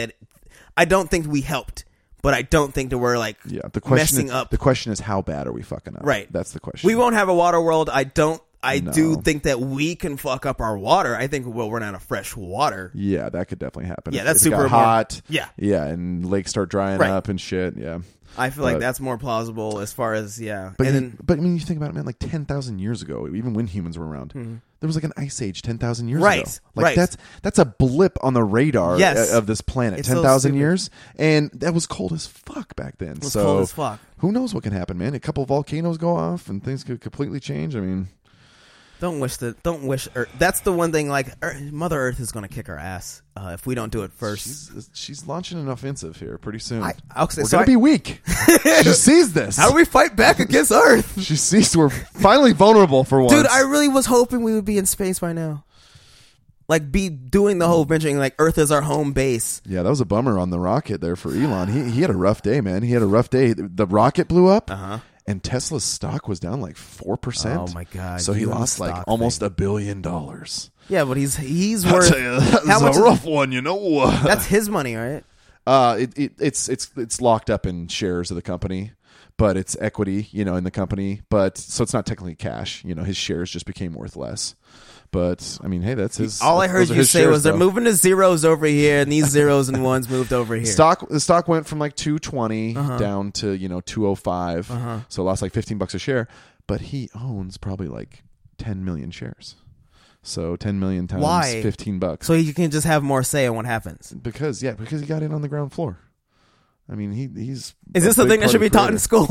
we helped, but I don't think that we're like The question messing is, up. The question is, how bad are we fucking up? Right. That's the question. We won't have a water world. I do No. think that we can fuck up our water. I think we'll run out of fresh water. Yeah, that could definitely happen. Yeah, If- that's if it got super hot. Yeah. Yeah, and lakes start drying Right. up and shit. Yeah. I feel like But- that's more plausible as far as But And you, then but I mean, you think about it, man. Like 10,000 years ago, even when humans were around, there was like an ice age 10,000 years Right, ago. Like right. that's a blip on the radar Yes. of this planet. It's so 10,000 stupid. years, and that was cold as fuck back then. It was so cold as fuck. who knows what can happen, man? A couple volcanoes go off, and things could completely change. I mean, Don't wish Earth. That's the one thing. Like Mother Earth is going to kick our ass if we don't do it first. She's launching an offensive here pretty soon. We're going to be weak. She sees this. How do we fight back against Earth? She sees we're finally vulnerable for once. Dude, I really was hoping we would be in space by now. Like, be doing the whole venturing, like Earth is our home base. Yeah, that was a bummer on the rocket there for Elon. He had a rough day, man. He had a rough day. The rocket blew up. And Tesla's stock was down like 4%. Oh my god! So he lost like almost $1 billion. Yeah, but he's worth. That's a rough one, you know. That's his money, right? It's locked up in shares of the company, but it's equity, in the company. But so it's not technically cash. His shares just became worth less. But I mean, hey, that's his. All I heard you say was they're moving the zeros over here, and these zeros and ones moved over here. The stock went from like 220 down to 205, so it lost like $15 a share. But he owns probably like 10 million shares, so 10 million times $15. So he can just have more say in what happens. Because he got in on the ground floor. I mean, he's. Is this something that should be taught in school?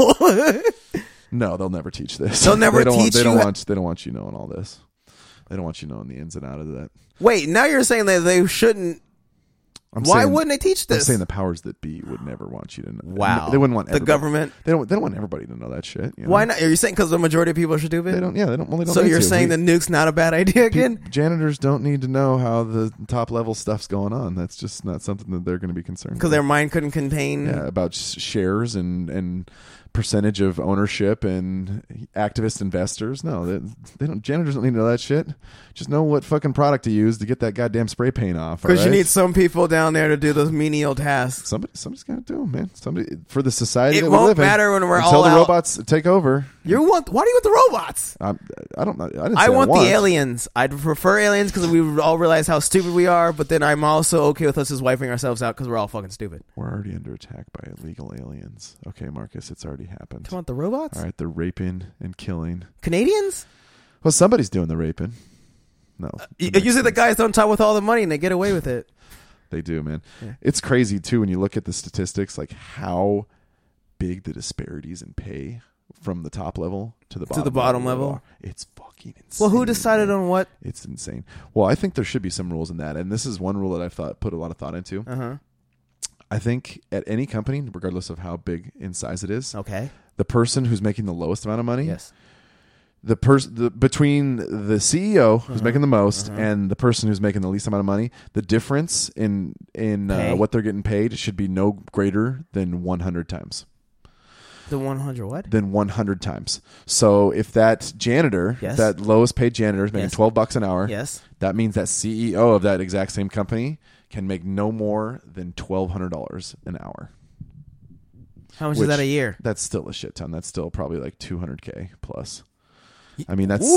No, they'll never teach this. They'll never teach you. They don't want you knowing all this. They don't want you knowing the ins and outs of that. Wait, now you're saying that they shouldn't. Why wouldn't they teach this? I'm saying the powers that be would never want you to know. Wow, they wouldn't want the government. They don't want everybody to know that shit. Why not? Are you saying because the majority of people are stupid? They don't. Yeah, they don't. So you're saying the nuke's not a bad idea again? Janitors don't need to know how the top level stuff's going on. That's just not something that they're going to be concerned. Because their mind couldn't contain. Yeah, about shares and percentage of ownership and activist investors. No, they don't. Janitors don't need to know that shit. Just know what fucking product to use to get that goddamn spray paint off. Because you need some people down there to do those menial tasks. Somebody's got to do them, man. Somebody for the society. It that won't we live matter in, when we're until all the out. Robots take over. Why do you want the robots? I don't know. I want the aliens. I'd prefer aliens because we all realize how stupid we are. But then I'm also okay with us just wiping ourselves out because we're all fucking stupid. We're already under attack by illegal aliens. Okay, Marcus, it's already happened. You want the robots? All right, they're raping and killing. Canadians? Well, somebody's doing the raping. No. Usually the guys don't top with all the money and they get away with it. They do, man. Yeah. It's crazy, too, when you look at the statistics, like how big the disparities in pay from the top level to the bottom level. It's fucking insane. Well, who decided on what? It's insane. Well, I think there should be some rules in that. And this is one rule that I've put a lot of thought into. I think at any company, regardless of how big in size it is, okay, the person who's making the lowest amount of money, yes, between the CEO who's making the most and the person who's making the least amount of money, the difference in what they're getting paid should be no greater than 100 times. The 100 what? Than 100 times. So if that janitor, that lowest paid janitor is making $12 an hour, that means that CEO of that exact same company can make no more than $1,200 an hour. How much is that a year? That's still a shit ton. That's still probably like $200K plus. I mean that's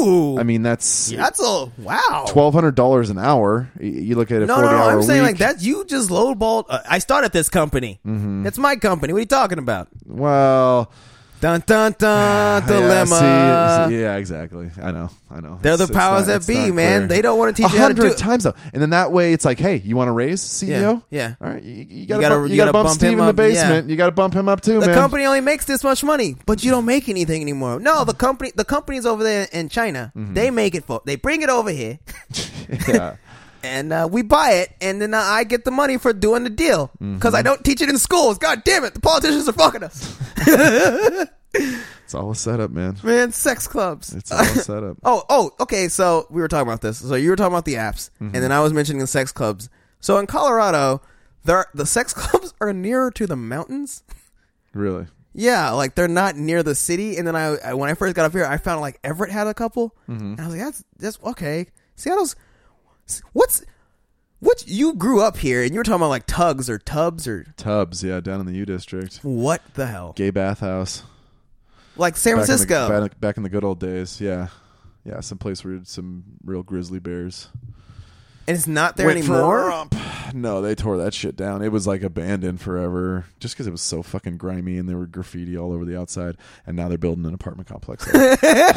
a wow. $1,200 an hour. You look at a 40-hour I'm week. saying like that. You just lowballed. I started this company. It's my company. What are you talking about? Well. Dun dun dun. Dilemma. Yeah, exactly. I know. They're the powers that be, man. They don't want to teach you how to do it. 100 times though, and then that way it's like, hey, you want to raise CEO? Yeah. All right, you gotta bump Steve in the basement. Yeah. You gotta bump him up too, man. The company only makes this much money, but you don't make anything anymore. No, the company's over there in China. They make it they bring it over here. Yeah. And we buy it, and then I get the money for doing the deal because I don't teach it in schools. God damn it, the politicians are fucking us. It's all a setup, man. Man, sex clubs. It's all a setup. Okay. So we were talking about this. So you were talking about the apps, and then I was mentioning the sex clubs. So in Colorado, the sex clubs are nearer to the mountains. Really? Yeah, like they're not near the city. And then I when I first got up here, I found like Everett had a couple, and I was like, that's okay. Seattle's. What you grew up here and you were talking about like Tubs, yeah, down in the U district. What the hell? Gay bathhouse, like San Francisco, back in the good old days. Yeah, some place where some real grizzly bears. And it's not there anymore? No, they tore that shit down. It was like abandoned forever just because it was so fucking grimy and there were graffiti all over the outside. And now they're building an apartment complex there.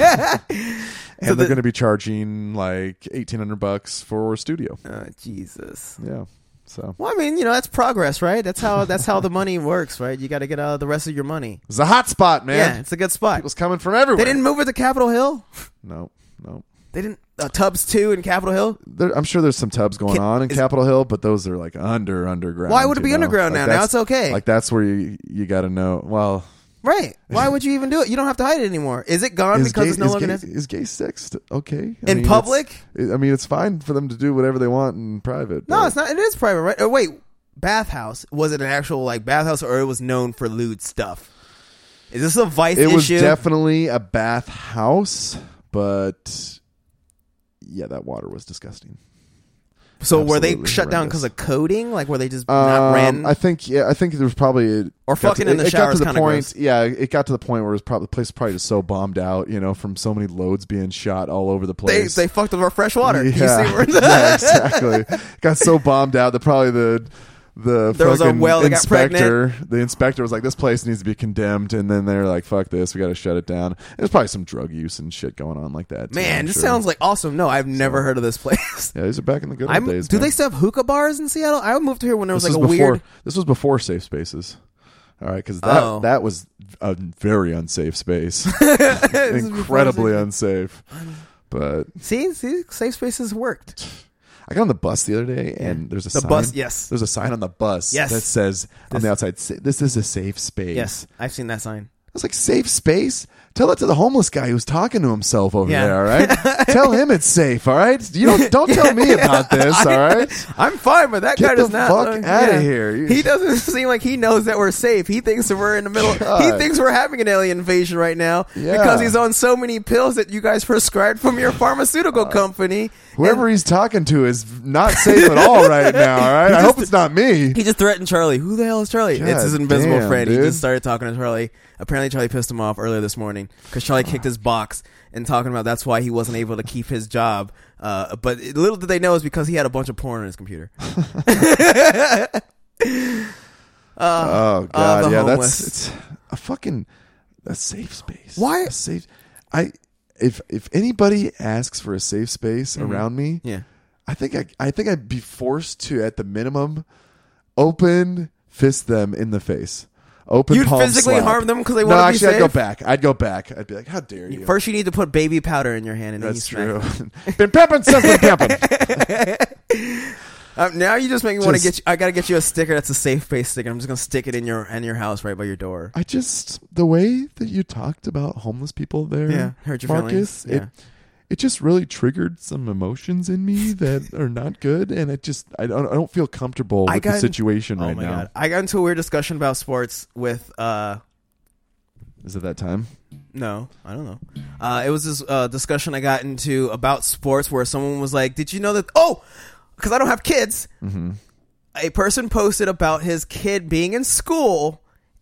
And they're going to be charging like $1,800 for a studio. Jesus. Yeah. So. Well, I mean, that's progress, right? That's how the money works, right? You got to get out the rest of your money. It's a hot spot, man. Yeah, it's a good spot. People's coming from everywhere. They didn't move it to Capitol Hill? No. They didn't Tubbs 2 in Capitol Hill. I'm sure there's some tubs going on in Capitol Hill, but those are like underground. Why would it be underground Like now? Now it's okay. Like that's where you got to know. Well, right? Why would you even do it? You don't have to hide it anymore. Is it gone because it's no longer is gay sex okay in public? It's fine for them to do whatever they want in private. No, it's not. It is private, right? Or wait, bathhouse. Was it an actual like bathhouse, or it was known for lewd stuff? Is this a Vice issue? It was definitely a bathhouse, but yeah, that water was disgusting. So Absolutely were they shut down because of coding? Like were they just not ran? I think there was probably or fucking in the shower. It got to the point. Yeah, it got to the point where it was probably the place was probably just so bombed out, from so many loads being shot all over the place. They fucked with our fresh water. Yeah, You see where yeah, exactly. Got so bombed out that probably there was a well that got inspector. pregnant. The inspector was like, "This place needs to be condemned," and then they're like, "Fuck this, we got to shut it down." There's probably some drug use and shit going on like that. Man, this sounds like awesome. No, I've never heard of this place. Yeah, these are back in the good old days. Do they still have hookah bars in Seattle? I moved here when there was This was before Safe Spaces. All right, because that was a very unsafe space, incredibly unsafe. But see, Safe Spaces worked. I got on the bus the other day, and there's a sign. Bus, yes. There's a sign on the bus that says on the outside, "This is a safe space." Yes, I've seen that sign. I was like, "Safe space? Tell that to the homeless guy who's talking to himself over Yeah. there. All right, tell him it's safe. All right, don't tell me about this. All right, I'm fine, but that Get guy the does not. fuck outta here. He doesn't seem like he knows that we're safe. He thinks that we're in the middle. God. He thinks we're having an alien invasion right now because he's on so many pills that you guys prescribed from your pharmaceutical company. Whoever he's talking to is not safe at all right now. All right, I hope it's not me." He just threatened Charlie. Who the hell is Charlie? God It's his invisible damn, friend. dude. He just started talking to Charlie. Apparently, Charlie pissed him off earlier this morning because Charlie kicked his box and talking about that's why he wasn't able to keep his job. But little did they know is because he had a bunch of porn on his computer. Oh God, yeah, homeless. it's a fucking a safe space. Why? A safe? If anybody asks for a safe space around me, Yeah. I think I'd be forced to, at the minimum, open fist them in the face. Open You'd palm physically slap. harm them because they No, want to be actually, safe? I'd go back. I'd be like, "How dare you?" First, you need to put baby powder in your hand, and That's then you true. smack Been pimping since been pimping. now you just make me want to Just- get you. I gotta get you a sticker that's a safe space sticker. I'm just gonna stick it in your house right by your door. The way that you talked about homeless people there, Yeah, hurt your Marcus, feelings. Yeah. it just really triggered some emotions in me that are not good, and I don't feel comfortable with the situation right now. God. I got into a weird discussion about sports with Is it that time? No, I don't know. It was this discussion I got into about sports where someone was like, "Did you know that?" Oh, because I don't have kids. Mm-hmm. A person posted about his kid being in school,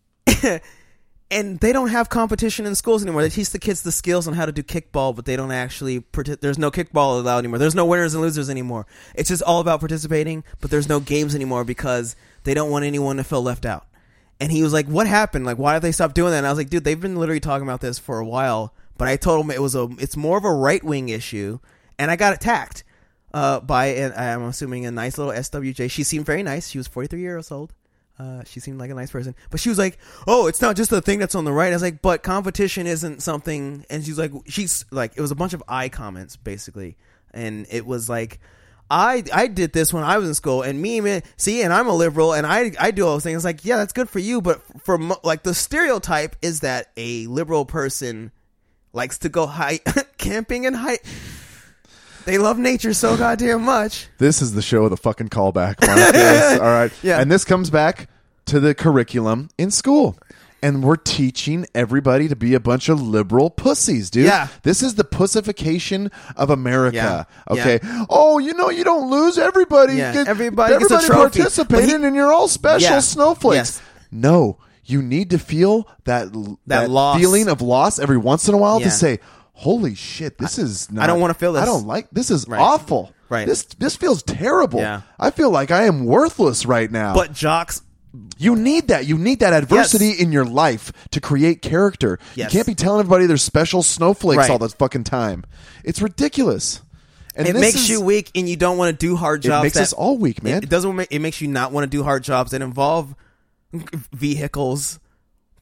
and they don't have competition in schools anymore. They teach the kids the skills on how to do kickball, but they don't actually. There's no kickball allowed anymore. There's no winners and losers anymore. It's just all about participating, but there's no games anymore because they don't want anyone to feel left out. And he was like, "What happened? Like, why did they stop doing that?" And I was like, "Dude, they've been literally talking about this for a while." But I told him it's more of a right wing issue, and I got attacked by I'm assuming a nice little SWJ. She seemed very nice. She was 43 years old. She seemed like a nice person, but she was like, "Oh, it's not just the thing that's on the right." I was like, "But competition isn't something." And she's like, it was a bunch of I comments basically, and it was like, I did this when I was in school, and and I'm a liberal, and I do all those things. It's like, yeah, that's good for you, but for like the stereotype is that a liberal person likes to go camping and hike. They love nature so goddamn much. This is the show with a fucking callback, Marcus. All right. Yeah. And this comes back to the curriculum in school. And we're teaching everybody to be a bunch of liberal pussies, dude. Yeah. This is the pussification of America. Yeah. Okay. Yeah. Oh, you don't lose. Everybody Yeah. Everybody gets a trophy. participating, and you're all special Yeah. snowflakes. Yes. No, you need to feel that loss. feeling of loss every once in a while Yeah. to say, "Holy shit, this is not. I don't wanna feel this. I don't like this. Is Right. awful. Right. This feels terrible. Yeah. I feel like I am worthless right now." But jocks. You need that. You need that adversity in your life to create character. Yes. You can't be telling everybody they're special snowflakes Right. all the fucking time. It's ridiculous. And It this makes is- you weak, and you don't want to do hard jobs. It makes us all weak, man. It doesn't. It makes you not want to do hard jobs that involve vehicles,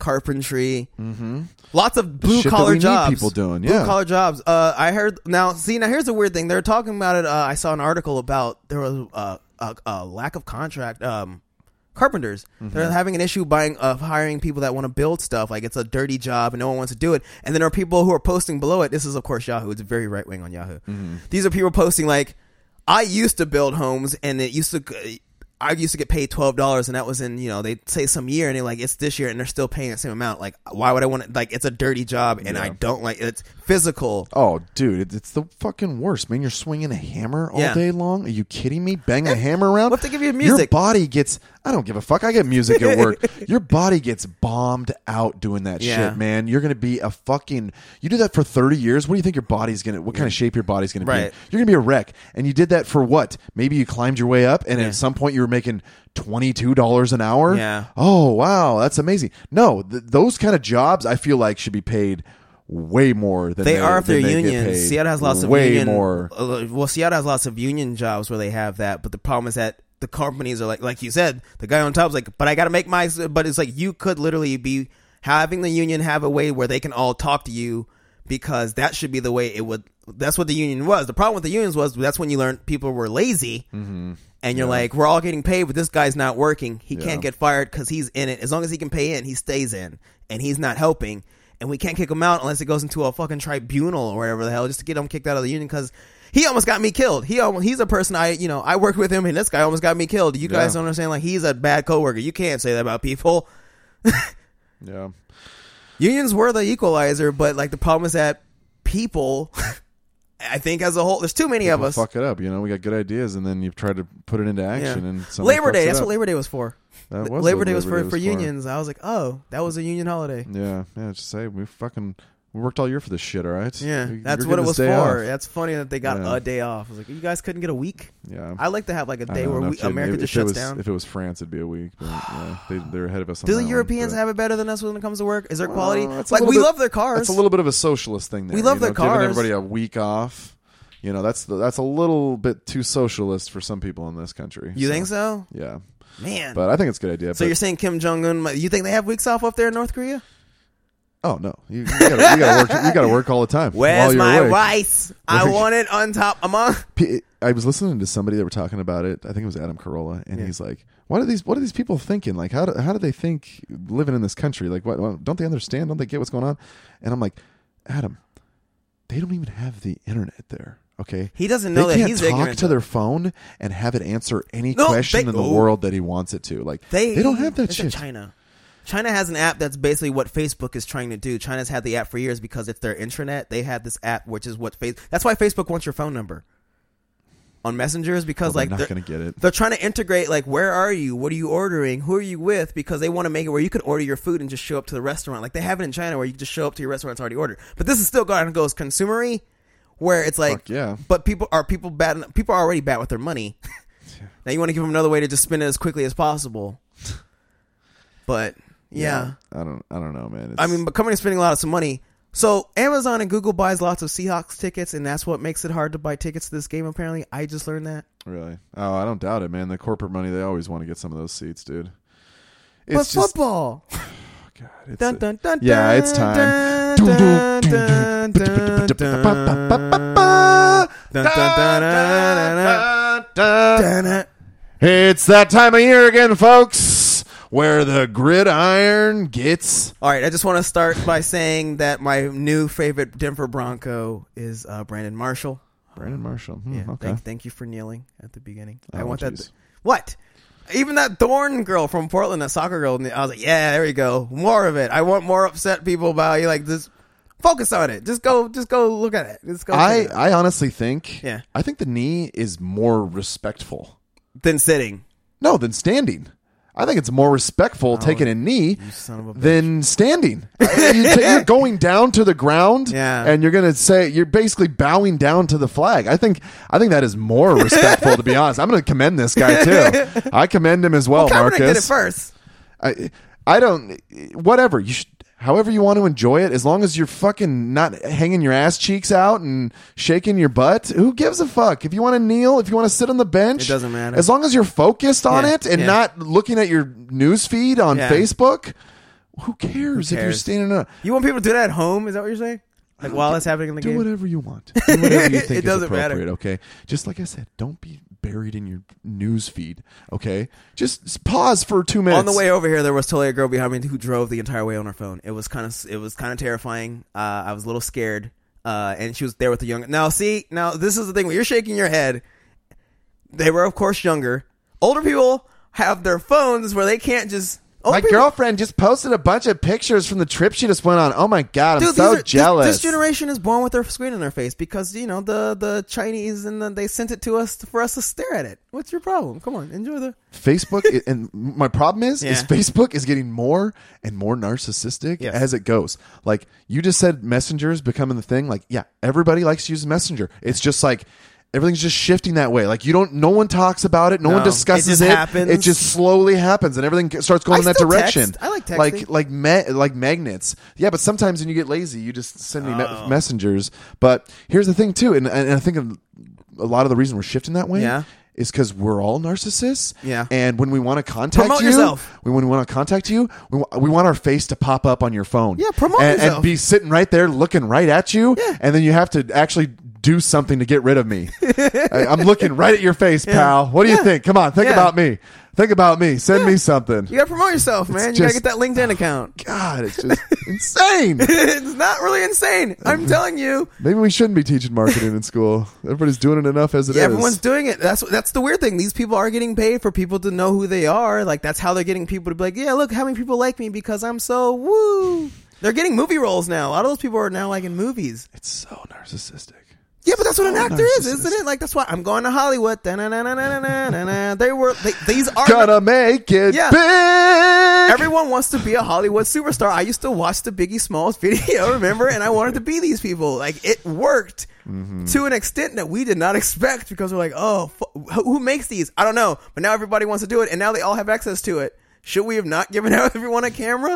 carpentry, lots of blue shit that collar we need jobs. people doing, blue yeah. collar jobs. I heard now. See, now here's the weird thing. They're talking about it. I saw an article about there was a lack of contract. Carpenters, they're having an issue hiring people that want to build stuff. Like it's a dirty job and no one wants to do it. And then there are people who are posting below it. This is of course Yahoo. It's very right wing on Yahoo. These are people posting like, I used to build homes and I used to get paid $12 and that was in, they say some year and they're like, it's this year and they're still paying the same amount. Like, why would I want to, like, it's a dirty job and I don't like it. It's physical. Oh, dude, it's the fucking worst, man. You're swinging a hammer all Yeah. day long. Are you kidding me? Bang a hammer around. What if they give you Your music? body gets. I don't give a fuck. I get music at work. Your body gets bombed out doing that Yeah. shit, man. You're gonna be a fucking. You do that for 30 years. What do you think your body's gonna? What kind of shape your body's gonna be? Right. In? You're gonna be a wreck. And you did that for what? Maybe you climbed your way up, and Yeah. at some point you were making $22 an hour. Yeah. Oh wow, that's amazing. No, those kind of jobs I feel like should be paid way more than They are if they're than they get unions. paid. Seattle has lots of way union. more. Well, Seattle has lots of union jobs where they have that, but the problem is that the companies are like you said, the guy on top is like, but I got to make my. But it's like you could literally be having the union have a way where they can all talk to you because that should be the way it would. That's what the union was. The problem with the unions was that's when you learned people were lazy. And you're like, we're all getting paid, but this guy's not working. He can't get fired because he's in it. As long as he can pay in, he stays in, and he's not helping. And we can't kick him out unless it goes into a fucking tribunal or whatever the hell, just to get him kicked out of the union because he almost got me killed. He's a person I worked with him, and this guy almost got me killed. You guys don't understand? Like, he's a bad coworker. You can't say that about people. Yeah. Unions were the equalizer, but like the problem is that people, I think as a whole, there's too many of People us. fuck it up. We got good ideas, and then you've tried to put it into action. Yeah. And somebody Labor fucks Day. it That's up. what Labor Day was for. That was Labor what Day was Labor for unions. I was like, oh, that was a union holiday. Yeah. Just say we worked all year for this shit. All right. Yeah, You're that's getting what it this was day for. off. That's funny that they got a day off. I was like, you guys couldn't get a week? Yeah. I like to have like a I day know, where no kidding. America just shuts down. If it was France, it'd be a week. But yeah, they're ahead of us. On Do that the one, Europeans but- have it better than us when it comes to work? Is there quality? It's a Like, little we bit- love their cars. That's a little bit of a socialist thing. There, We love their giving cars. everybody a week off. That's a little bit too socialist for some people in this country. You think so? Yeah. Man. But I think it's a good idea. So you're saying Kim Jong-un, you think they have weeks off up there in North Korea? Oh no, you gotta work all the time. Where's while you're my awake. rice? I want it on top. I was listening to somebody that were talking about it. I think it was Adam Carolla, and he's like, what are these people thinking? Like, how do they think living in this country? Like, what don't they understand? Don't they get what's going on? And I'm like, Adam, they don't even have the internet there. Okay, He doesn't know they that can't he's talk ignorant to of- their phone and have it answer any No, question they- in the oh. world that he wants it to. Like, they don't have that it's in shit. China. China has an app that's basically what Facebook is trying to do. China's had the app for years because it's their intranet. They have this app, which is what that's why Facebook wants your phone number on messengers because Well, like they're not going to get it. they're trying to integrate like where are you, what are you ordering, who are you with, because they want to make it where you can order your food and just show up to the restaurant. Like they have it in China where you can just show up to your restaurant, it's already ordered. But this is still goes consumery, where it's like, Fuck yeah. But people are already bad with their money. Now you want to give them another way to just spend it as quickly as possible. But yeah. I don't know, man. I mean, but companies spending a lot of some money. So Amazon and Google buys lots of Seahawks tickets, and that's what makes it hard to buy tickets to this game. Apparently, I just learned that. Really? Oh, I don't doubt it, man. The corporate money, they always want to get some of those seats, dude. But It's just, football. God, it's Dun, dun, dun, yeah, dun, it's time. dun, dun, dun, dun, dun, dun. It's that time of year again, folks, where the gridiron gets. All right, I just want to start by saying that my new favorite Denver Bronco is Brandon Marshall. Brandon Marshall. Yeah, Okay. thank you for kneeling at the beginning. Oh, I want that. geez. What? Even that Thorn girl from Portland, that soccer girl, I was like, yeah, there we go. More of it. I want more upset people about you. Like, just focus on it. Just go look at it. Just go. check it out. I honestly think. Yeah. I think the knee is more respectful. Then sitting. No, than standing. I think it's more respectful taking a knee son of a bitch. than standing. You're going down to the ground, Yeah. and you're going to say you're basically bowing down to the flag. I think that is more respectful. To be honest, I'm going to commend this guy too. I commend him as well, Kaepernick Marcus. did it first. I don't. Whatever you should. However you want to enjoy it, as long as you're fucking not hanging your ass cheeks out and shaking your butt, who gives a fuck? If you want to kneel, if you want to sit on the bench, It doesn't matter. As long as you're focused on Yeah, it and yeah. not looking at your news feed on Yeah. Facebook, Who cares if you're standing up? You want people to do that at home? Is that what you're saying? Like while that's happening in the game? Do whatever you want. Do whatever you think It doesn't is appropriate, matter. okay? Just like I said, don't be buried in your news feed, okay? Just pause for 2 minutes. On the way over here, there was totally a girl behind me who drove the entire way on her phone. It was kind of terrifying. I was a little scared, and she was there with the young. Now, this is the thing. When you're shaking your head, they were of course younger. Older people have their phones where they can't just. My girlfriend just posted a bunch of pictures from the trip she just went on. Oh my God, I'm Dude, jealous. This generation is born with their screen in their face because, the Chinese they sent it to us for us to stare at it. What's your problem? Come on, enjoy the Facebook. And my problem is Facebook is getting more and more narcissistic as it goes. Like you just said, Messenger is becoming the thing. Like, yeah, everybody likes to use Messenger. It's just like, everything's just shifting that way. Like no one talks about it. No one discusses it. Happens. It just slowly happens and everything starts going in that direction. Text. I like texting. Like magnets. Yeah, but sometimes when you get lazy, you just send me messengers. But here's the thing too. And I think a lot of the reason we're shifting that way is because we're all narcissists. Yeah. And when we want to contact Promote you, yourself. when we want to contact you, we want our face to pop up on your phone. Yeah, promote yourself. And be sitting right there looking right at you. Yeah. And then you have to actually do something to get rid of me. I'm looking right at your face, pal. What do you think? Come on, think about me. Think about me. Send me something. You gotta promote yourself, man. You gotta get that LinkedIn account. God, it's just insane. It's not really insane. I'm telling you. Maybe we shouldn't be teaching marketing in school. Everybody's doing it enough as it is. Everyone's doing it. That's the weird thing. These people are getting paid for people to know who they are. Like that's how they're getting people to be like, yeah, look how many people like me because I'm so woo. They're getting movie roles now. A lot of those people are now like in movies. It's so narcissistic. Yeah, but that's what an actor is, isn't it? Like that's why I'm going to Hollywood. These are gonna make it big. Everyone wants to be a Hollywood superstar. I used to watch the Biggie Smalls video, remember? And I wanted to be these people. Like it worked to an extent that we did not expect because we're like, oh, who makes these? I don't know. But now everybody wants to do it, and now they all have access to it. Should we have not given everyone a camera?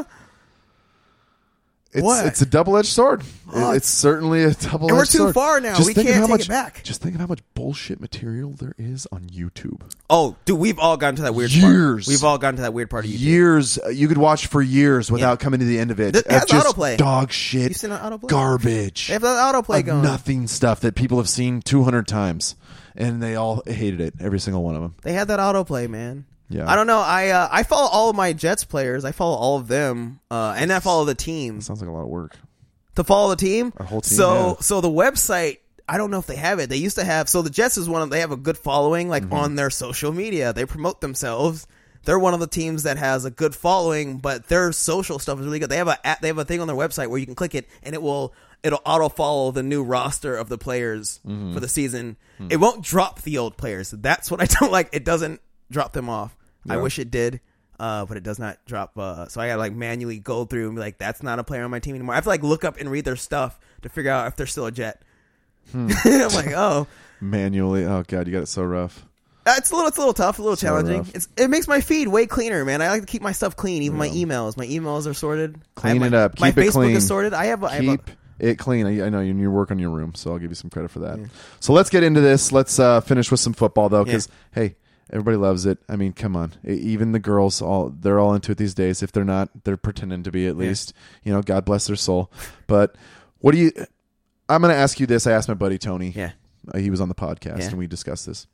It's a double-edged sword. It's certainly a double-edged sword. And we're too far now. We can't take it back. Just think of how much bullshit material there is on YouTube. Oh, dude, we've all gotten to that weird part. We've all gotten to that weird part of YouTube. Years. You could watch for years without coming to the end of it. It has just autoplay. Dog shit. You seen that autoplay? Garbage. They have that autoplay going. Nothing stuff that people have seen 200 times. And they all hated it. Every single one of them. They had that autoplay, man. Yeah. I don't know. I follow all of my Jets players. I follow all of them. And I follow the team. Sounds like a lot of work. To follow the team? Our whole team, So the website, I don't know if they have it. They used to have, so the Jets is they have a good following, like on their social media. They promote themselves. They're one of the teams that has a good following, but their social stuff is really good. They have a thing on their website where you can click it and it'll auto follow the new roster of the players for the season. It won't drop the old players. That's what I don't like. It doesn't drop them off. Yeah. I wish it did. But it does not drop. So I gotta manually go through and be like, that's not a player on my team anymore. I have to look up and read their stuff to figure out if they're still a Jet. I'm like, oh, manually. Oh God, you got it so rough. It's a little tough, a little challenging. It makes my feed way cleaner, man. I like to keep my stuff clean, even my emails. My emails are sorted. Clean it up. My Keep it Facebook clean. is sorted. Keep it clean. I know you work on your room, so I'll give you some credit for that. Yeah. So let's get into this. Let's finish with some football though, because hey. Everybody loves it. I mean, come on. Even the girls, they're all into it these days. If they're not, they're pretending to be at least. God bless their soul. But I'm going to ask you this. I asked my buddy Tony. Yeah. He was on the podcast and we discussed this.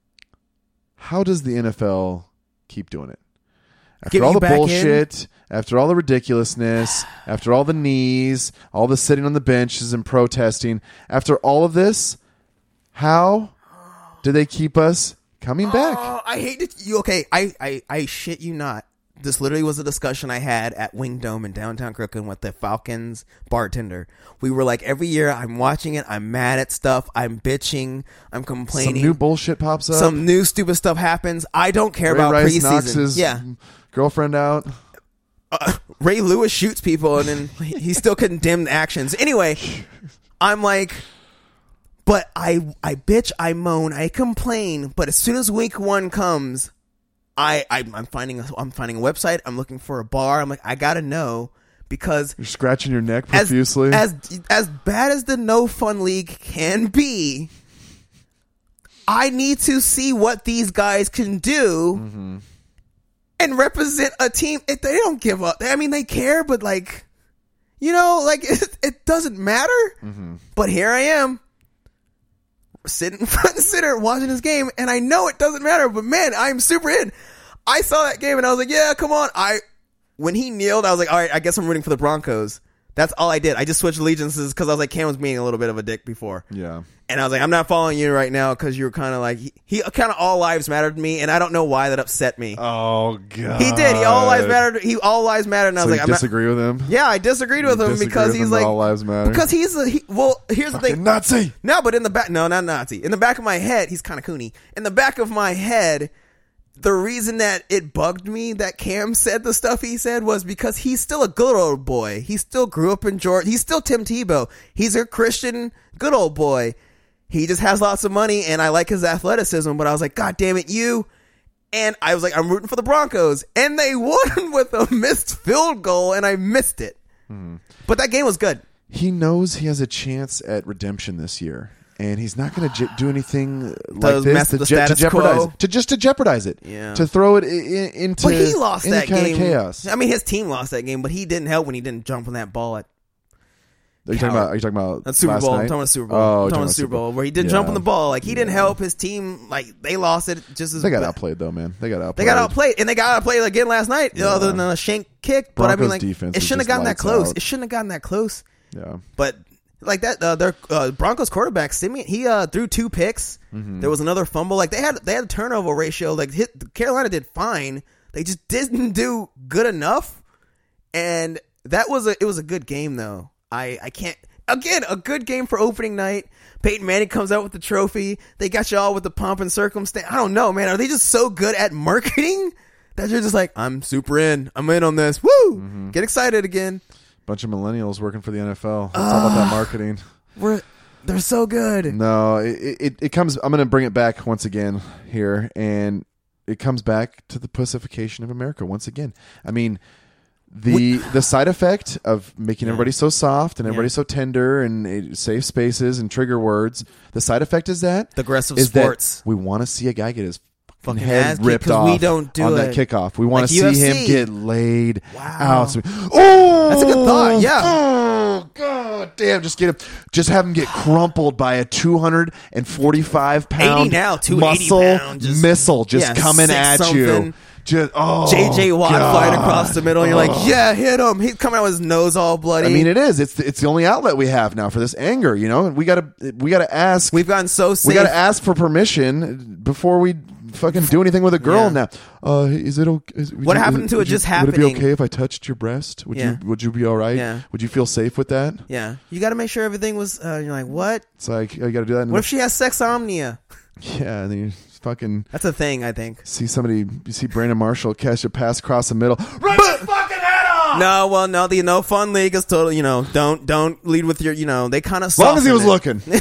How does the NFL keep doing it? After all the bullshit, after all the ridiculousness, after all the knees, all the sitting on the benches and protesting, after all of this, how do they keep us coming back? I hate it. Okay, I shit you not. This literally was a discussion I had at Wing Dome in downtown Crooklyn with the Falcons bartender. We were like, every year I'm watching it, I'm mad at stuff, I'm bitching, I'm complaining. Some new bullshit pops up. Some new stupid stuff happens. I don't care Ray about Rice preseason. Knocks his girlfriend out. Ray Lewis shoots people and then he still condemned actions. Anyway, I'm like... But I bitch, I moan, I complain. But as soon as week 1 comes, I'm finding a website. I'm looking for a bar. I'm like, I gotta know because you're scratching your neck profusely. As bad as the no fun league can be, I need to see what these guys can do and represent a team. They don't give up. I mean, they care, but like, you know, like it doesn't matter. Mm-hmm. But here I am, sitting front and center watching this game, and I know it doesn't matter. But man, I'm super in. I saw that game and I was like, yeah, come on. When he kneeled, I was like, all right, I guess I'm rooting for the Broncos. That's all I did. I just switched allegiances because I was like, Cam was being a little bit of a dick before. Yeah. And I was like, I'm not following you right now because you were kind of like, he kind of all lives mattered to me, and I don't know why that upset me. Oh, God. He did. He all lives mattered. And I was like, you disagree with him? Yeah, I disagreed with him because he's like, all lives matter. Because here's the thing. Nazi. No, but in the back, no, not Nazi. In the back of my head, he's kind of coony. In the back of my head, the reason that it bugged me that Cam said the stuff he said was because he's still a good old boy. He still grew up in Georgia. He's still Tim Tebow. He's a Christian good old boy. He just has lots of money, and I like his athleticism, but I was like, God damn it, you. And I was like, I'm rooting for the Broncos. And they won with a missed field goal, and I missed it. But that game was good. He knows he has a chance at redemption this year. And he's not going to do anything like this to jeopardize it. To jeopardize it. Yeah. To throw it into but he lost any that kind game. Of chaos. I mean, his team lost that game, but he didn't help when he didn't jump on that ball. Are you talking about that's Super Bowl? Night? I'm talking about Super Bowl. Oh, I'm talking about Super Bowl where he didn't jump on the ball. Like he didn't help his team. Like they lost it just as they got outplayed though, man. They got outplayed, and they got outplayed again last night. Other than a shank kick, but Broncos I mean, like defense it shouldn't have gotten that close. Out. It shouldn't have gotten that close. Yeah, but. Like that, their Broncos quarterback Simeon, he threw 2 picks. Mm-hmm. There was another fumble. Like they had a turnover ratio. Like Carolina did fine. They just didn't do good enough. And it was a good game though. I can't again a good game for opening night. Peyton Manning comes out with the trophy. They got you all with the pomp and circumstance. I don't know, man. Are they just so good at marketing that you're just like, I'm super in. I'm in on this. Woo! Mm-hmm. Get excited again. Bunch of millennials working for the NFL. It's all about that marketing. They're so good. No, it comes. I'm going to bring it back once again here, and it comes back to the pussification of America once again. I mean, the side effect of making everybody so soft and everybody so tender and safe spaces and trigger words. The side effect is that the aggressive sports. We want to see a guy get his fucking head ripped off we don't do on it. that kickoff. We want to like see UFC. him get laid out. That's a good thought. Yeah. Oh God damn! Just have him get crumpled by a 245-pound 80 now, muscle 280 pound, missile coming at you. Just JJ Watt flying across the middle. And you're like, yeah, hit him. He's coming out with his nose all bloody. I mean, it is. It's the only outlet we have now for this anger. You know, we gotta ask. We've gotten so safe. We gotta ask for permission before we fucking do anything with a girl now. Is it okay? What happened to it just happening? Would it be okay if I touched your breast? Would you be all right? Yeah. Would you feel safe with that? Yeah. You got to make sure everything was. You're like, what? It's like you got to do that. What if she has sexomnia? Yeah, and then you fucking. That's a thing, I think. You see Brandon Marshall catch a pass across the middle. Run the fucking head off! No, the No Fun League is totally, don't lead with your, they kind of. As long as he was looking. He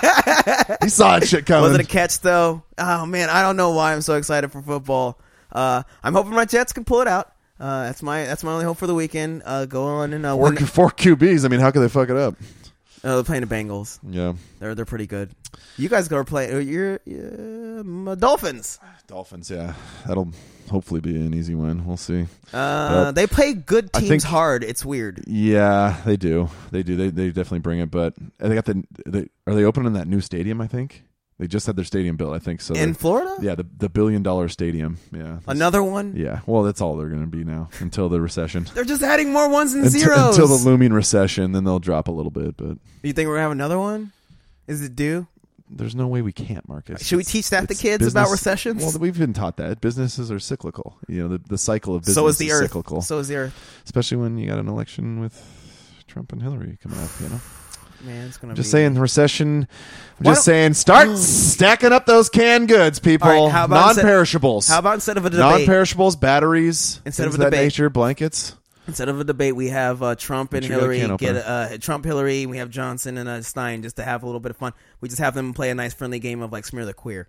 saw that shit coming. Was it a catch though? Oh man, I don't know why I'm so excited for football. I'm hoping my Jets can pull it out. That's my only hope for the weekend. Go on and win. 4 QBs. I mean, how could they fuck it up? They're playing the Bengals. Yeah, they're pretty good. You guys go play. You're Dolphins. Dolphins. Yeah, that'll hopefully be an easy win. We'll see. They play good teams hard. It's weird. Yeah, they do. They definitely bring it. But they got are they opening that new stadium? I think they just had their stadium built. I think so. In Florida? Yeah, the $1 billion stadium. Yeah, another one. Yeah, well, that's all they're going to be now until the recession. They're just adding more ones and zeros until the looming recession. Then they'll drop a little bit. But you think we're gonna have another one? Is it due? There's no way we can't, Marcus. Should we teach that to kids about recessions? Well, we've been taught that businesses are cyclical. The cycle of business is cyclical. So is the earth. Especially when you got an election with Trump and Hillary coming up. Man, it's gonna. Just saying, recession. Just saying, start stacking up those canned goods, people. Right, non-perishables. How about instead of a debate? Non-perishables, batteries, instead of a debate, debate, nature, blankets. Instead of a debate, we have Trump and Hillary get Trump, Hillary. We have Johnson and Stein just to have a little bit of fun. We just have them play a nice, friendly game of like smear the queer.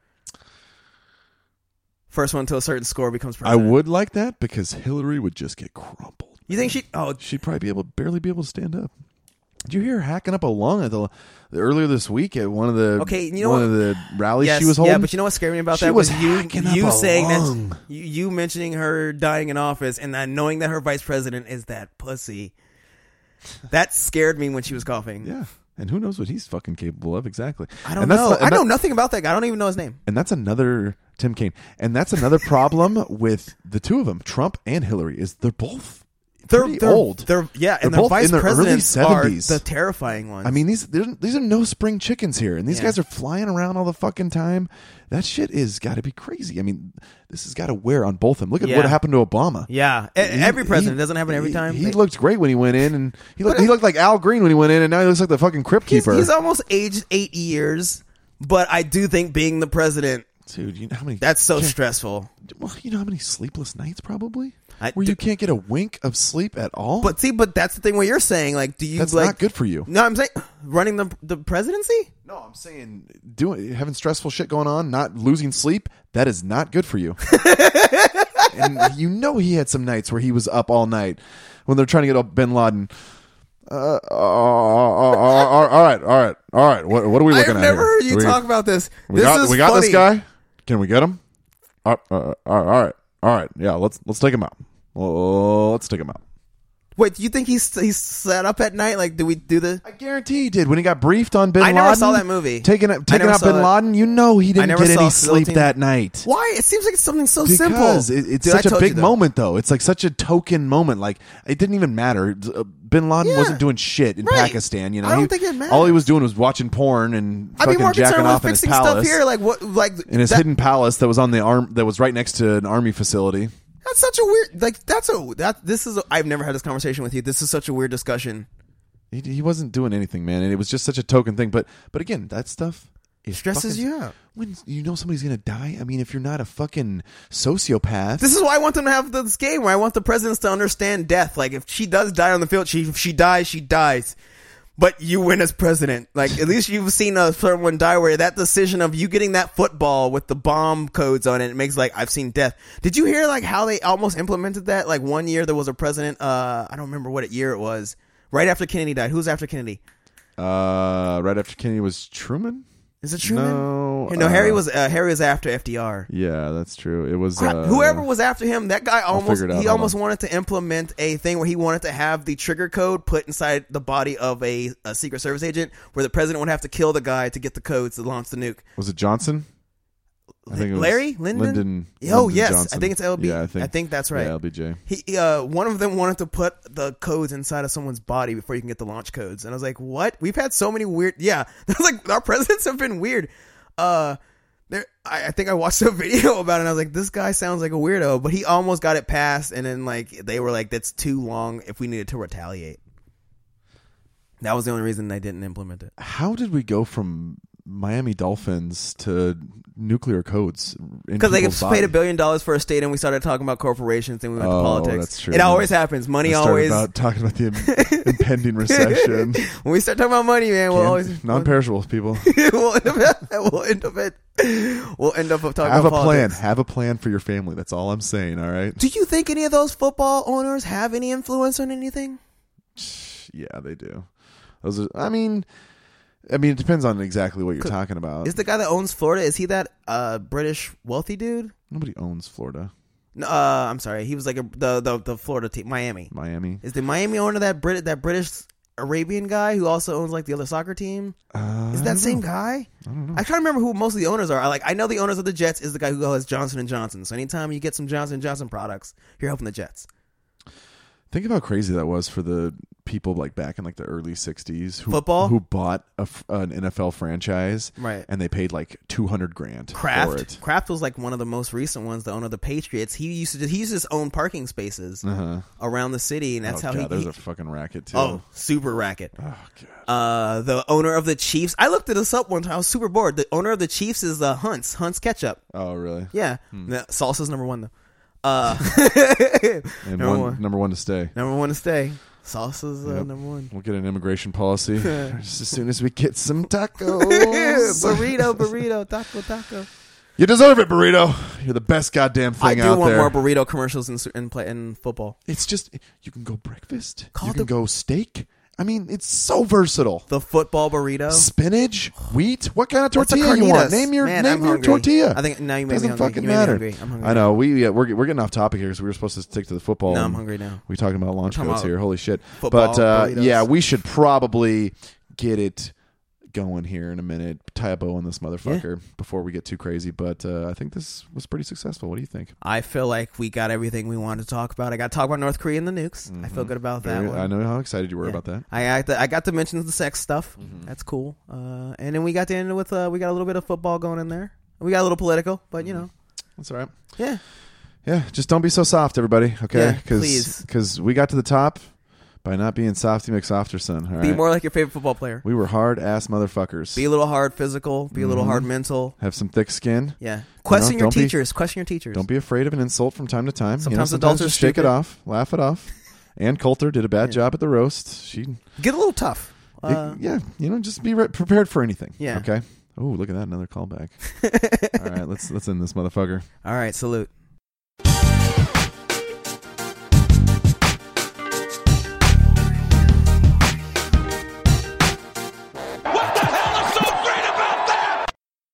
First one to a certain score becomes president. I would like that because Hillary would just get crumpled. You think she? Oh, she'd probably barely be able to stand up. Did you hear her hacking up a lung at earlier this week at one of the of the rallies she was holding? Yeah, but you know what scared me about she that was you hacking up a saying lung. that you mentioning her dying in office and then knowing that her vice president is that pussy. That scared me when she was coughing. Yeah. And who knows what he's fucking capable of exactly. I don't know. I know nothing about that guy. I don't even know his name. And that's another Tim Kaine. And that's another problem with the two of them, Trump and Hillary, is they're both pretty old. They're both their vice in their early presidents are 70s. the terrifying ones. I mean, these are no spring chickens here, and these guys are flying around all the fucking time. That shit is got to be crazy. I mean, this has got to wear on both of them. Look at what happened to Obama. Yeah, every president doesn't happen every time. He looked great when he went in, and he looked like Al Green when he went in, and now he looks like the fucking crypt keeper. He's almost aged 8 years, but I do think being the president, dude, you know how many? That's so stressful. Well, you know how many sleepless nights probably. Where you can't get a wink of sleep at all. But that's the thing. What you're saying, like, do you? That's not good for you. No, I'm saying running the presidency. No, I'm saying having stressful shit going on, not losing sleep. That is not good for you. And you know he had some nights where he was up all night when they're trying to get Bin Laden. All right. What are we looking at? I've never heard you talk about this. We got this guy. Can we get him? All right. Yeah, let's take him out. Let's take him out. Wait, do you think he's set up at night? Like, do we do the? I guarantee he did. When he got briefed on Bin Laden. I never saw that movie. Taking out Bin Laden, you know he didn't get any sleep that night. Why? It seems like it's something so simple. Because it's such a big moment, though. It's like such a token moment. Like, it didn't even matter. Bin Laden wasn't doing shit in Pakistan. You know, I don't think it matters. All he was doing was watching porn and fucking jacking off in his palace. Stuff here, like what, like in his hidden palace that was on that was right next to an army facility. That's such a weird. I've never had this conversation with you. This is such a weird discussion. He wasn't doing anything, man, and it was just such a token thing. But again, that stuff stresses you out. When you know somebody's gonna die. I mean, if you're not a fucking sociopath, this is why I want them to have this game where I want the presidents to understand death. Like, if she does die on the field, if she dies, she dies. But you win as president. Like, at least you've seen someone die where that decision of you getting that football with the bomb codes on it makes, like, I've seen death. Did you hear, like, how they almost implemented that? Like, one year there was a president, I don't remember what year it was, right after Kennedy died. Who was after Kennedy? Right after Kennedy was Truman? Is it Truman? No, Harry was after FDR. Yeah, that's true. It was whoever was after him. That guy almost wanted to implement a thing where he wanted to have the trigger code put inside the body of a Secret Service agent, where the president would have to kill the guy to get the codes to launch the nuke. Was it Johnson? I think it was Larry Lyndon. Lyndon Yes, Johnson. I think it's LB. Yeah, I think that's right. Yeah, LBJ. He one of them wanted to put the codes inside of someone's body before you can get the launch codes, and I was like, "What? We've had so many weird." Yeah, like our presidents have been weird. I think I watched a video about it and I was like, this guy sounds like a weirdo, but he almost got it passed, and then like they were like, that's too long if we needed to retaliate. That was the only reason they didn't implement it. How did we go from Miami Dolphins to nuclear codes? Because they paid $1 billion for a state, and we started talking about corporations, and we went to politics. That's true. It always happens. Money always talking about the impending recession. When we start talking about money, man, we'll always non-perishables, people. we'll end up talking Have about a politics. plan. Have a plan for your family. That's all I'm saying. All right. Do you think any of those football owners have any influence on anything? Yeah, they do. Those are. I mean, it depends on exactly what you're talking about. Is the guy that owns Florida, is he that British wealthy dude? Nobody owns Florida. No, I'm sorry. He was like the Florida team, Miami. Is the Miami owner that British Arabian guy who also owns like the other soccer team? Is that same guy? I don't know. I try to remember who most of the owners are. I know the owners of the Jets is the guy who has Johnson & Johnson. So anytime you get some Johnson & Johnson products, you're helping the Jets. Think of how crazy that was for the people like back in like the early 60s who bought an NFL franchise, right? And they paid like $200,000 for it. Kraft was like one of the most recent ones. The owner of the Patriots, he used his own parking spaces around the city, and that's how there's a fucking racket too. Oh, super racket. Oh god. The owner of the Chiefs, I looked this up one time. I was super bored. The owner of the Chiefs is Hunt's Ketchup. Oh really? Yeah. Salsa's number one though. And number one to stay. Number one to stay. Salsa's number one. We'll get an immigration policy just as soon as we get some tacos. burrito, taco. You deserve it, burrito. You're the best goddamn thing out there. I do want more burrito commercials in football. It's just, you can go breakfast. You can go steak. I mean, it's so versatile. The football burrito. Spinach, wheat. What kind of What's a tortilla you want? carnitas? Name your Man, I'm hungry. tortilla. I think now you made Doesn't me hungry. fucking You made me matter. hungry. I'm hungry. I know. We're getting off topic here because we were supposed to stick to the football. No, and I'm hungry now. We talking about launch Talking codes about here. Holy shit! football, But burritos. yeah, we should probably get it going here in a minute. Tie a bow on this motherfucker before we get too crazy. But I think this was pretty successful. What do you think? I feel like we got everything we wanted to talk about. I got to talk about North Korea and the nukes. I feel good about that one. I know how excited you were Yeah. about that. I got to mention the sex stuff. That's cool. And then we got to end with we got a little bit of football going in there. We got a little political, but you know, That's all right. yeah. Yeah, just don't be so soft, everybody. Okay, Yeah, please. because we got to the top by not being Softy McSofterson. All right? Be more like your favorite football player. We were hard ass motherfuckers. Be a little hard physical. Be a little hard mental. Have some thick skin. Yeah. Question your don't be- teachers. Question your teachers. Don't be afraid of an insult from time to time. Sometimes adults are just shake it stupid. off, laugh it off. Ann Coulter did a bad job at the roast. She, Get a little tough. yeah, just be prepared for anything. Yeah. Okay. Oh, look at that! Another callback. All right, let's end this motherfucker. All right. Salute. What the hell is so great about that?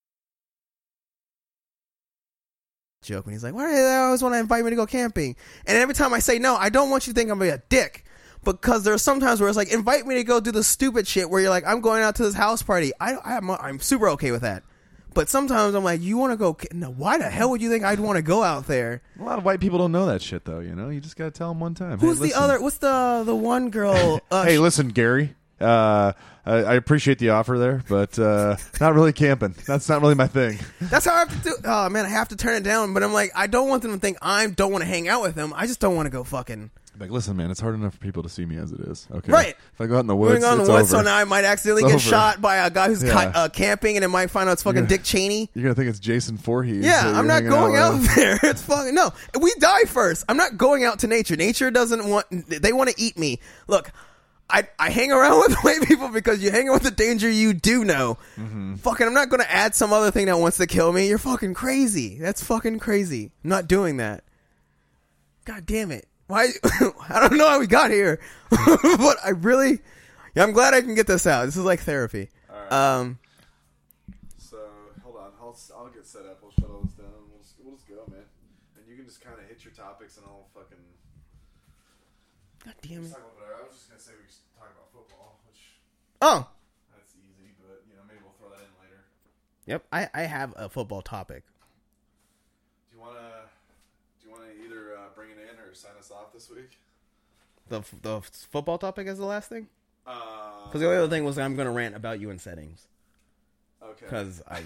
Joke when he's like, "Why do they always want to invite me to go camping?" And every time I say no, I don't want you to think I'm gonna be a dick. Because there's sometimes where it's like, invite me to go do the stupid shit where you're like, I'm going out to this house party. I'm super okay with that. But sometimes I'm like, you want to go? No, why the hell would you think I'd want to go out there? A lot of white people don't know that shit, though. You know, you just gotta tell them one time. Who's Hey, the listen. other? What's the one girl? Hey, listen, Gary. I appreciate the offer there, but not really camping. That's not really my thing. That's how I have to do. Oh man, I have to turn it down. But I'm like, I don't want them to think I don't want to hang out with them. I just don't want to go fucking. Like, listen, man, it's hard enough for people to see me as it is. Okay, Right. If I go out in the woods, Moving on it's the woods, over. so now I might accidentally It's get over. shot by a guy who's Yeah. camping, and it might find out it's fucking Yeah. Dick Cheney. You're gonna think it's Jason Voorhees. Yeah, that I'm you're not hanging going out with. there. It's fucking no. We die first. I'm not going out to nature. Nature doesn't want. They want to eat me. Look, I hang around with white people because you hang out with the danger you do know. Fucking, I'm not going to add some other thing that wants to kill me. You're fucking crazy. That's fucking crazy. I'm not doing that. God damn it. Why? I don't know how we got here, but I really. Yeah, I'm glad I can get this out. This is like therapy. So hold on, I'll get set up. We'll shut all this down. We'll just go, man. And you can just kind of hit your topics, and I'll fucking. God damn it. I was just gonna say we should talk about football, which Oh. that's easy, but maybe we'll throw that in later. Yep. I have a football topic. Do you wanna either bring it in or sign us off this week? The football topic is the last thing? Because the only other thing was I'm going to rant about you in settings. Okay. Because I...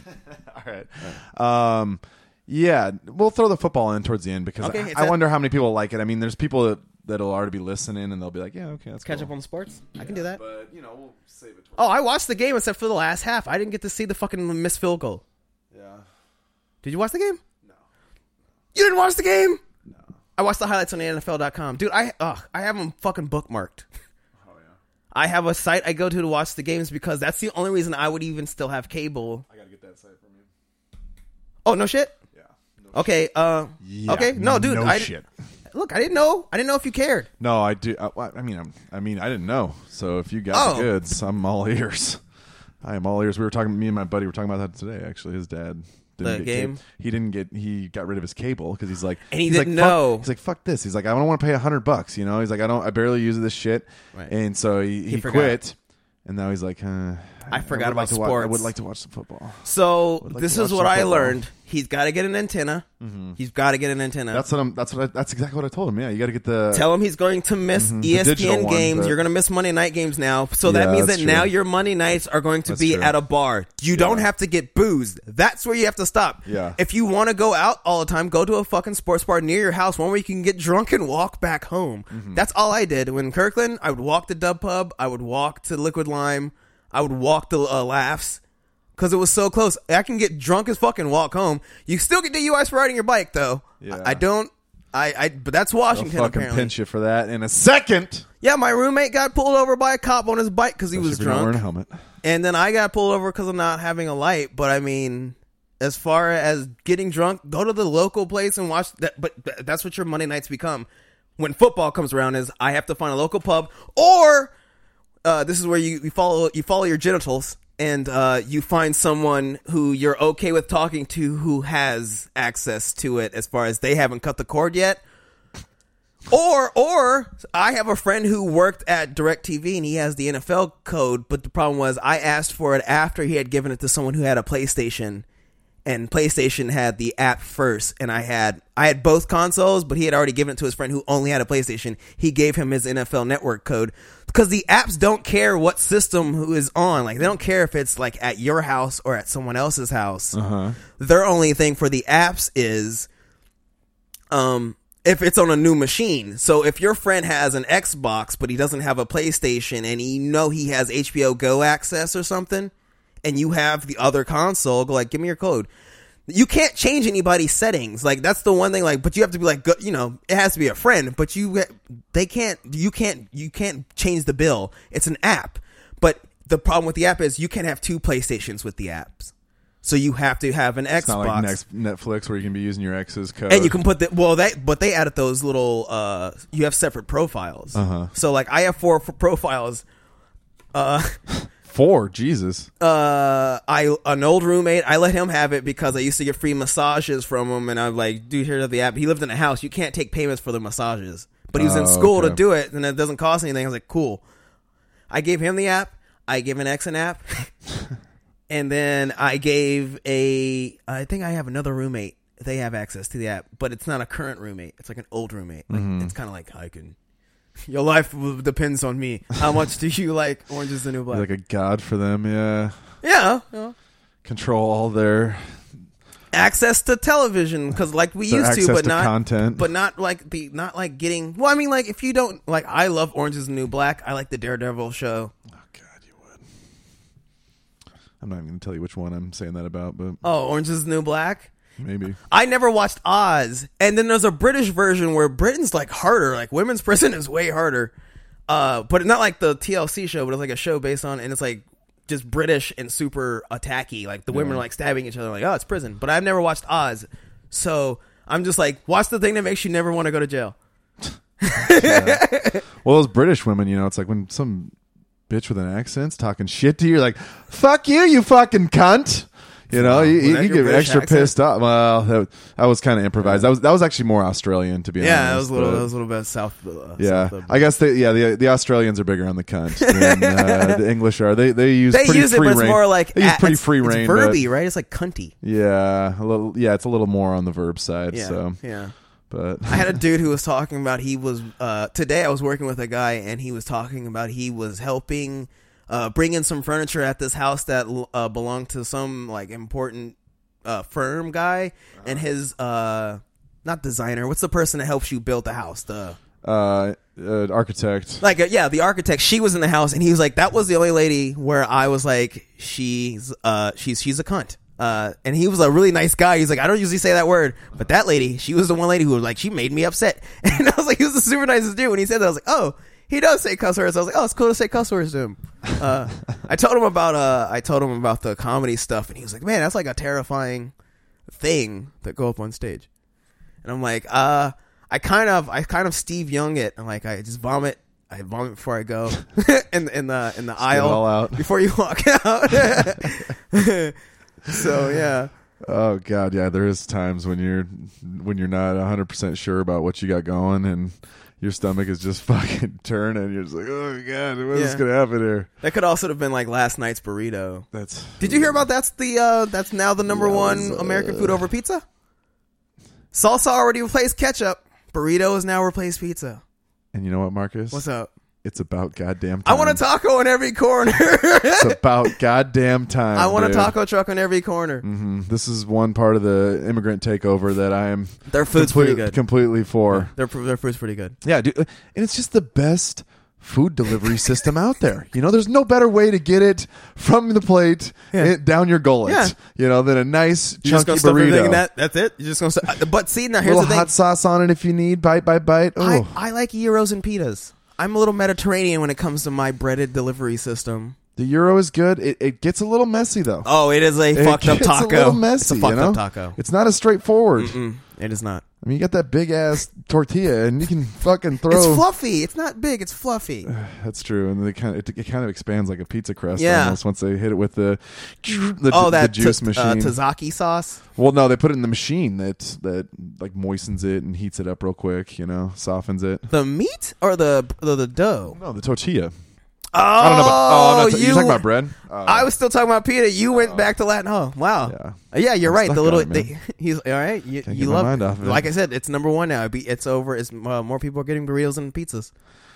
All right. Yeah, we'll throw the football in towards the end because Okay, I wonder how many people like it. I mean, there's people that'll already be listening and they'll be like, yeah, okay, let's Catch cool. up on the sports? I can do that. But, we'll save it. Oh, I watched the game except for the last half. I didn't get to see the fucking missed field goal. Yeah. Did you watch the game? No. You didn't watch the game? No. I watched the highlights on the NFL.com. Dude, I have them fucking bookmarked. Oh, yeah. I have a site I go to watch the games because that's the only reason I would even still have cable. I got to get that site from you. Oh, no shit? Yeah. Okay, Yeah, okay. No, dude. No shit. Look, I didn't know. I didn't know if you cared. No, I do. I mean, I didn't know. So if you got the Oh. goods, I'm all ears. I am all ears. We were talking. Me and my buddy were talking about that today. Actually, his dad didn't The get game? He got rid of his cable because he's like, And he he's didn't like, fuck- know. He's like, fuck this. He's like, I don't want to pay $100. You know. He's like, I barely use this shit. Right. And so he forgot. quit. And now he's like, I forgot would about like to I sports. would like to watch some football. So Would like this to is watch what some I football. learned. He's got to get an antenna. He's got to get an antenna. That's exactly what I told him. Yeah, you got to get the. Tell him he's going to miss digital ESPN one, games. but- You're going to miss Monday night games now. So that Yeah, means that that's now true. your Monday nights are going to That's be true. at a bar. You don't have to get boozed. That's where you have to stop. Yeah. If you want to go out all the time, go to a fucking sports bar near your house, one where you can get drunk and walk back home. That's all I did. When Kirkland, I would walk to Dub Pub. I would walk to Liquid Lime. I would walk to Laughs. Because it was so close. I can get drunk as fucking walk home. You still get DUIs for riding your bike, though. Yeah. I don't. But that's I'll Washington, fucking apparently. pinch you for that in a second. Yeah, my roommate got pulled over by a cop on his bike because he was If you're not drunk. wearing a helmet. And then I got pulled over because of not having a light. But I mean, as far as getting drunk, go to the local place and watch that. But that's what your Monday nights become. When football comes around is I have to find a local pub or this is where you follow your genitals, and you find someone who you're okay with talking to who has access to it as far as they haven't cut the cord yet. Or I have a friend who worked at DirecTV and he has the NFL code, but the problem was I asked for it after he had given it to someone who had a PlayStation, and PlayStation had the app first, and I had both consoles, but he had already given it to his friend who only had a PlayStation. He gave him his NFL Network code because the apps don't care what system who is on. Like, they don't care if it's like at your house or at someone else's house. Their only thing for the apps is if it's on a new machine. So if your friend has an Xbox but he doesn't have a PlayStation, and he has HBO Go access or something, and you have the other console, go like, give me your code. You can't change anybody's settings. Like, that's the one thing. Like, but you have to be like, it has to be a friend. But you can't change the bill. It's an app. But the problem with the app is you can't have two PlayStations with the apps. So you have to have an Xbox. It's not like Netflix where you can be using your ex's code. And you can put but they added those little, you have separate profiles. So like I have 4 profiles. 4, Jesus. An old roommate, I let him have it because I used to get free massages from him, and I'm like, dude, here's the app. He lived in a house. You can't take payments for the massages. But he was in school to do it, and it doesn't cost anything. I was like, cool. I gave him the app. I gave an ex an app. And then I gave I think I have another roommate. They have access to the app, but it's not a current roommate. It's like an old roommate. Like, it's kind of like, your life depends on me. How much do you like Orange is the New Black? You're like a god for them, yeah. Yeah. Control all their access to television, because like we used to, but not content. But not like getting. Well, I mean, like if you don't like, I love Orange is the New Black. I like the Daredevil show. Oh God, you would. I'm not even going to tell you which one I'm saying that about, but Orange is the New Black. Maybe. I never watched Oz, and then there's a British version where Britain's like harder. Like women's prison is way harder, but not like the TLC show, but it's like a show based on, and it's like just British and super attacky. Like the women are like stabbing each other. Like, oh, it's prison. But I've never watched Oz, so I'm just like, watch the thing that makes you never want to go to jail. Well, those British women, it's like when some bitch with an accent's talking shit to you, you're like, fuck you, you fucking cunt. You get extra pissed off. Well, that was kind of improvised. That was actually more Australian, to be honest. Yeah, that was a little bit south. I guess the Australians are bigger on the cunt than the English are. They use pretty use free it, but it's more like they use pretty free reign. It's verby, right? It's like cunty. Yeah, a little. Yeah, it's a little more on the verb side. Yeah, so yeah. But I had a dude who was talking about today I was working with a guy, and he was talking about he was helping bring in some furniture at this house that belonged to some like important firm guy, and his not designer. What's the person that helps you build the house? The architect. The architect. She was in the house, and he was like, "That was the only lady where I was like, she's a cunt." And he was a really nice guy. He's like, I don't usually say that word, but that lady, she was the one lady who was like, she made me upset. And I was like, he was the super nicest dude. When he said that, I was like, oh, he does say cuss words. I was like, oh, it's cool to say cuss words to him. I told him about the comedy stuff, and he was like, man, that's like a terrifying thing to go up on stage. And I'm like, I kind of Steve Young it. I'm like, I just vomit. I vomit before I go in the aisle all out. Before you walk out. So yeah. Oh God, yeah. There is times when you're not 100% sure about what you got going, and your stomach is just fucking turning. You're just like, oh God, what is gonna happen here? That could also have been like last night's burrito. Did you hear about that's now the number one American food over pizza? Salsa already replaced ketchup. Burrito has now replaced pizza. And you know what, Marcus? What's up? It's about goddamn time. I want a taco in every corner. It's about goddamn time. I want a taco truck on every corner. Mm-hmm. This is one part of the immigrant takeover that I am their food's pretty good. Completely for. Yeah, their food's pretty good. Yeah, dude. And it's just the best food delivery system out there. There's no better way to get it from the plate down your gullet, than a nice chunky burrito. That's it? You're just going to... But see, now here's the thing. Hot sauce on it if you need, bite by bite. Oh. I like gyros and pitas. I'm a little Mediterranean when it comes to my breaded delivery system. The gyro is good. It gets a little messy, though. Oh, it is a fucked up taco. It's a little messy. It's a fucked up taco. It's not as straightforward. It is not. I mean, you got that big ass tortilla, and you can fucking throw. It's fluffy. It's not big. It's fluffy. That's true, and it kind of expands like a pizza crust. Yeah. Almost once they hit it with the that juice machine. Tzatziki sauce. Well, no, they put it in the machine that like moistens it and heats it up real quick. Softens it. The meat or the dough? No, the tortilla. Oh, I don't know about. You're talking about bread. I was still talking about pita. You went back to Latin. Oh, wow. Yeah, You're I'm right. stuck The little. on it, man. He's all right. You Can't get my love mind off of it. Like I said, it's number one now. It's over. It's more people are getting burritos and pizzas.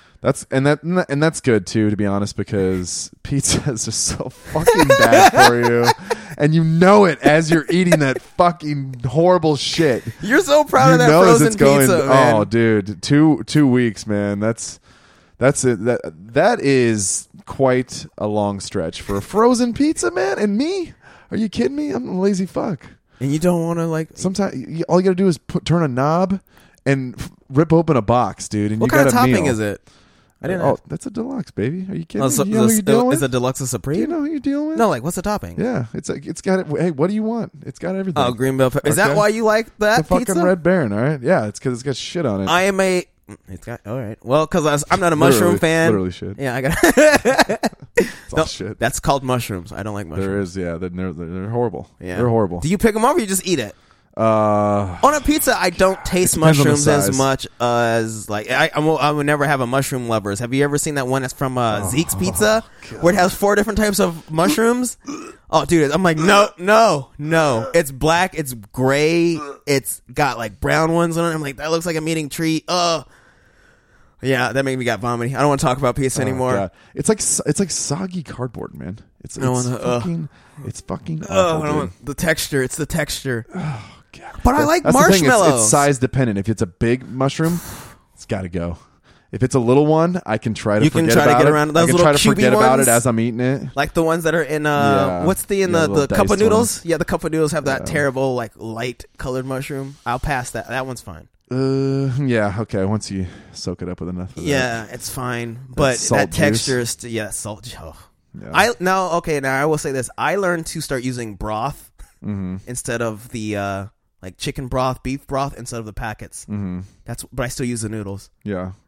That's good too, to be honest, because pizza is just so fucking bad for you, and you know it as you're eating that fucking horrible shit. You're so proud of that know as frozen it's going, pizza, man. Oh, dude, 2 weeks, man. That's it. That is quite a long stretch for a frozen pizza, man. And me? Are you kidding me? I'm a lazy fuck. And you don't want to like. Sometimes all you got to do is turn a knob and rip open a box, dude. And What you kind got of a topping meal. is it? I didn't. Oh, that's a deluxe, baby. Are you kidding Oh, me? so You know who you're dealing is with? a deluxe a supreme? Do you know who you're dealing with? No, like what's the topping? Yeah, it's got it. Hey, what do you want? It's got everything. Oh, green bell pepper. Is that Okay. why you like that the fucking pizza? Red Baron, all right? Yeah, it's because it's got shit on it. I am a. It's got all right. Well, because I'm not a mushroom fan. Literally shit. Yeah, I got. It's all No, shit. that's called mushrooms. I don't like mushrooms. There is, yeah. They're horrible. Yeah, They're horrible. Do you pick them up or you just eat it? On On a pizza, I don't taste depends on the mushrooms as size. much as like I would never have a mushroom lovers. Have you ever seen that one that's from Zeke's Pizza where it has 4 different types of mushrooms? Oh, dude, I'm like no. It's black, it's gray, it's got like brown ones on it. I'm like that looks like a meeting tree. Yeah, that made me got vomiting. I don't want to talk about pizza anymore. God. It's like soggy cardboard, man. It's fucking awful, I don't dude. want the texture. It's the texture. God. But I like That's the thing, marshmallows. it's size dependent. If it's a big mushroom, it's got to go. If it's a little one, I can try to You can forget try to about get it. around I those can little try to forget cubey about ones. it as I'm eating it. Like the ones that are in what's the little cup of diced noodles? ones. Yeah, the cup of noodles have that terrible like light colored mushroom. I'll pass that. That one's fine. Yeah, okay. Once you soak it up with enough of that. Yeah, it's fine. But salt that texture juice. is salt. Oh. Yeah. Now I will say this. I learned to start using broth instead of the like chicken broth, beef broth instead of the packets. Mm-hmm. But I still use the noodles. Yeah.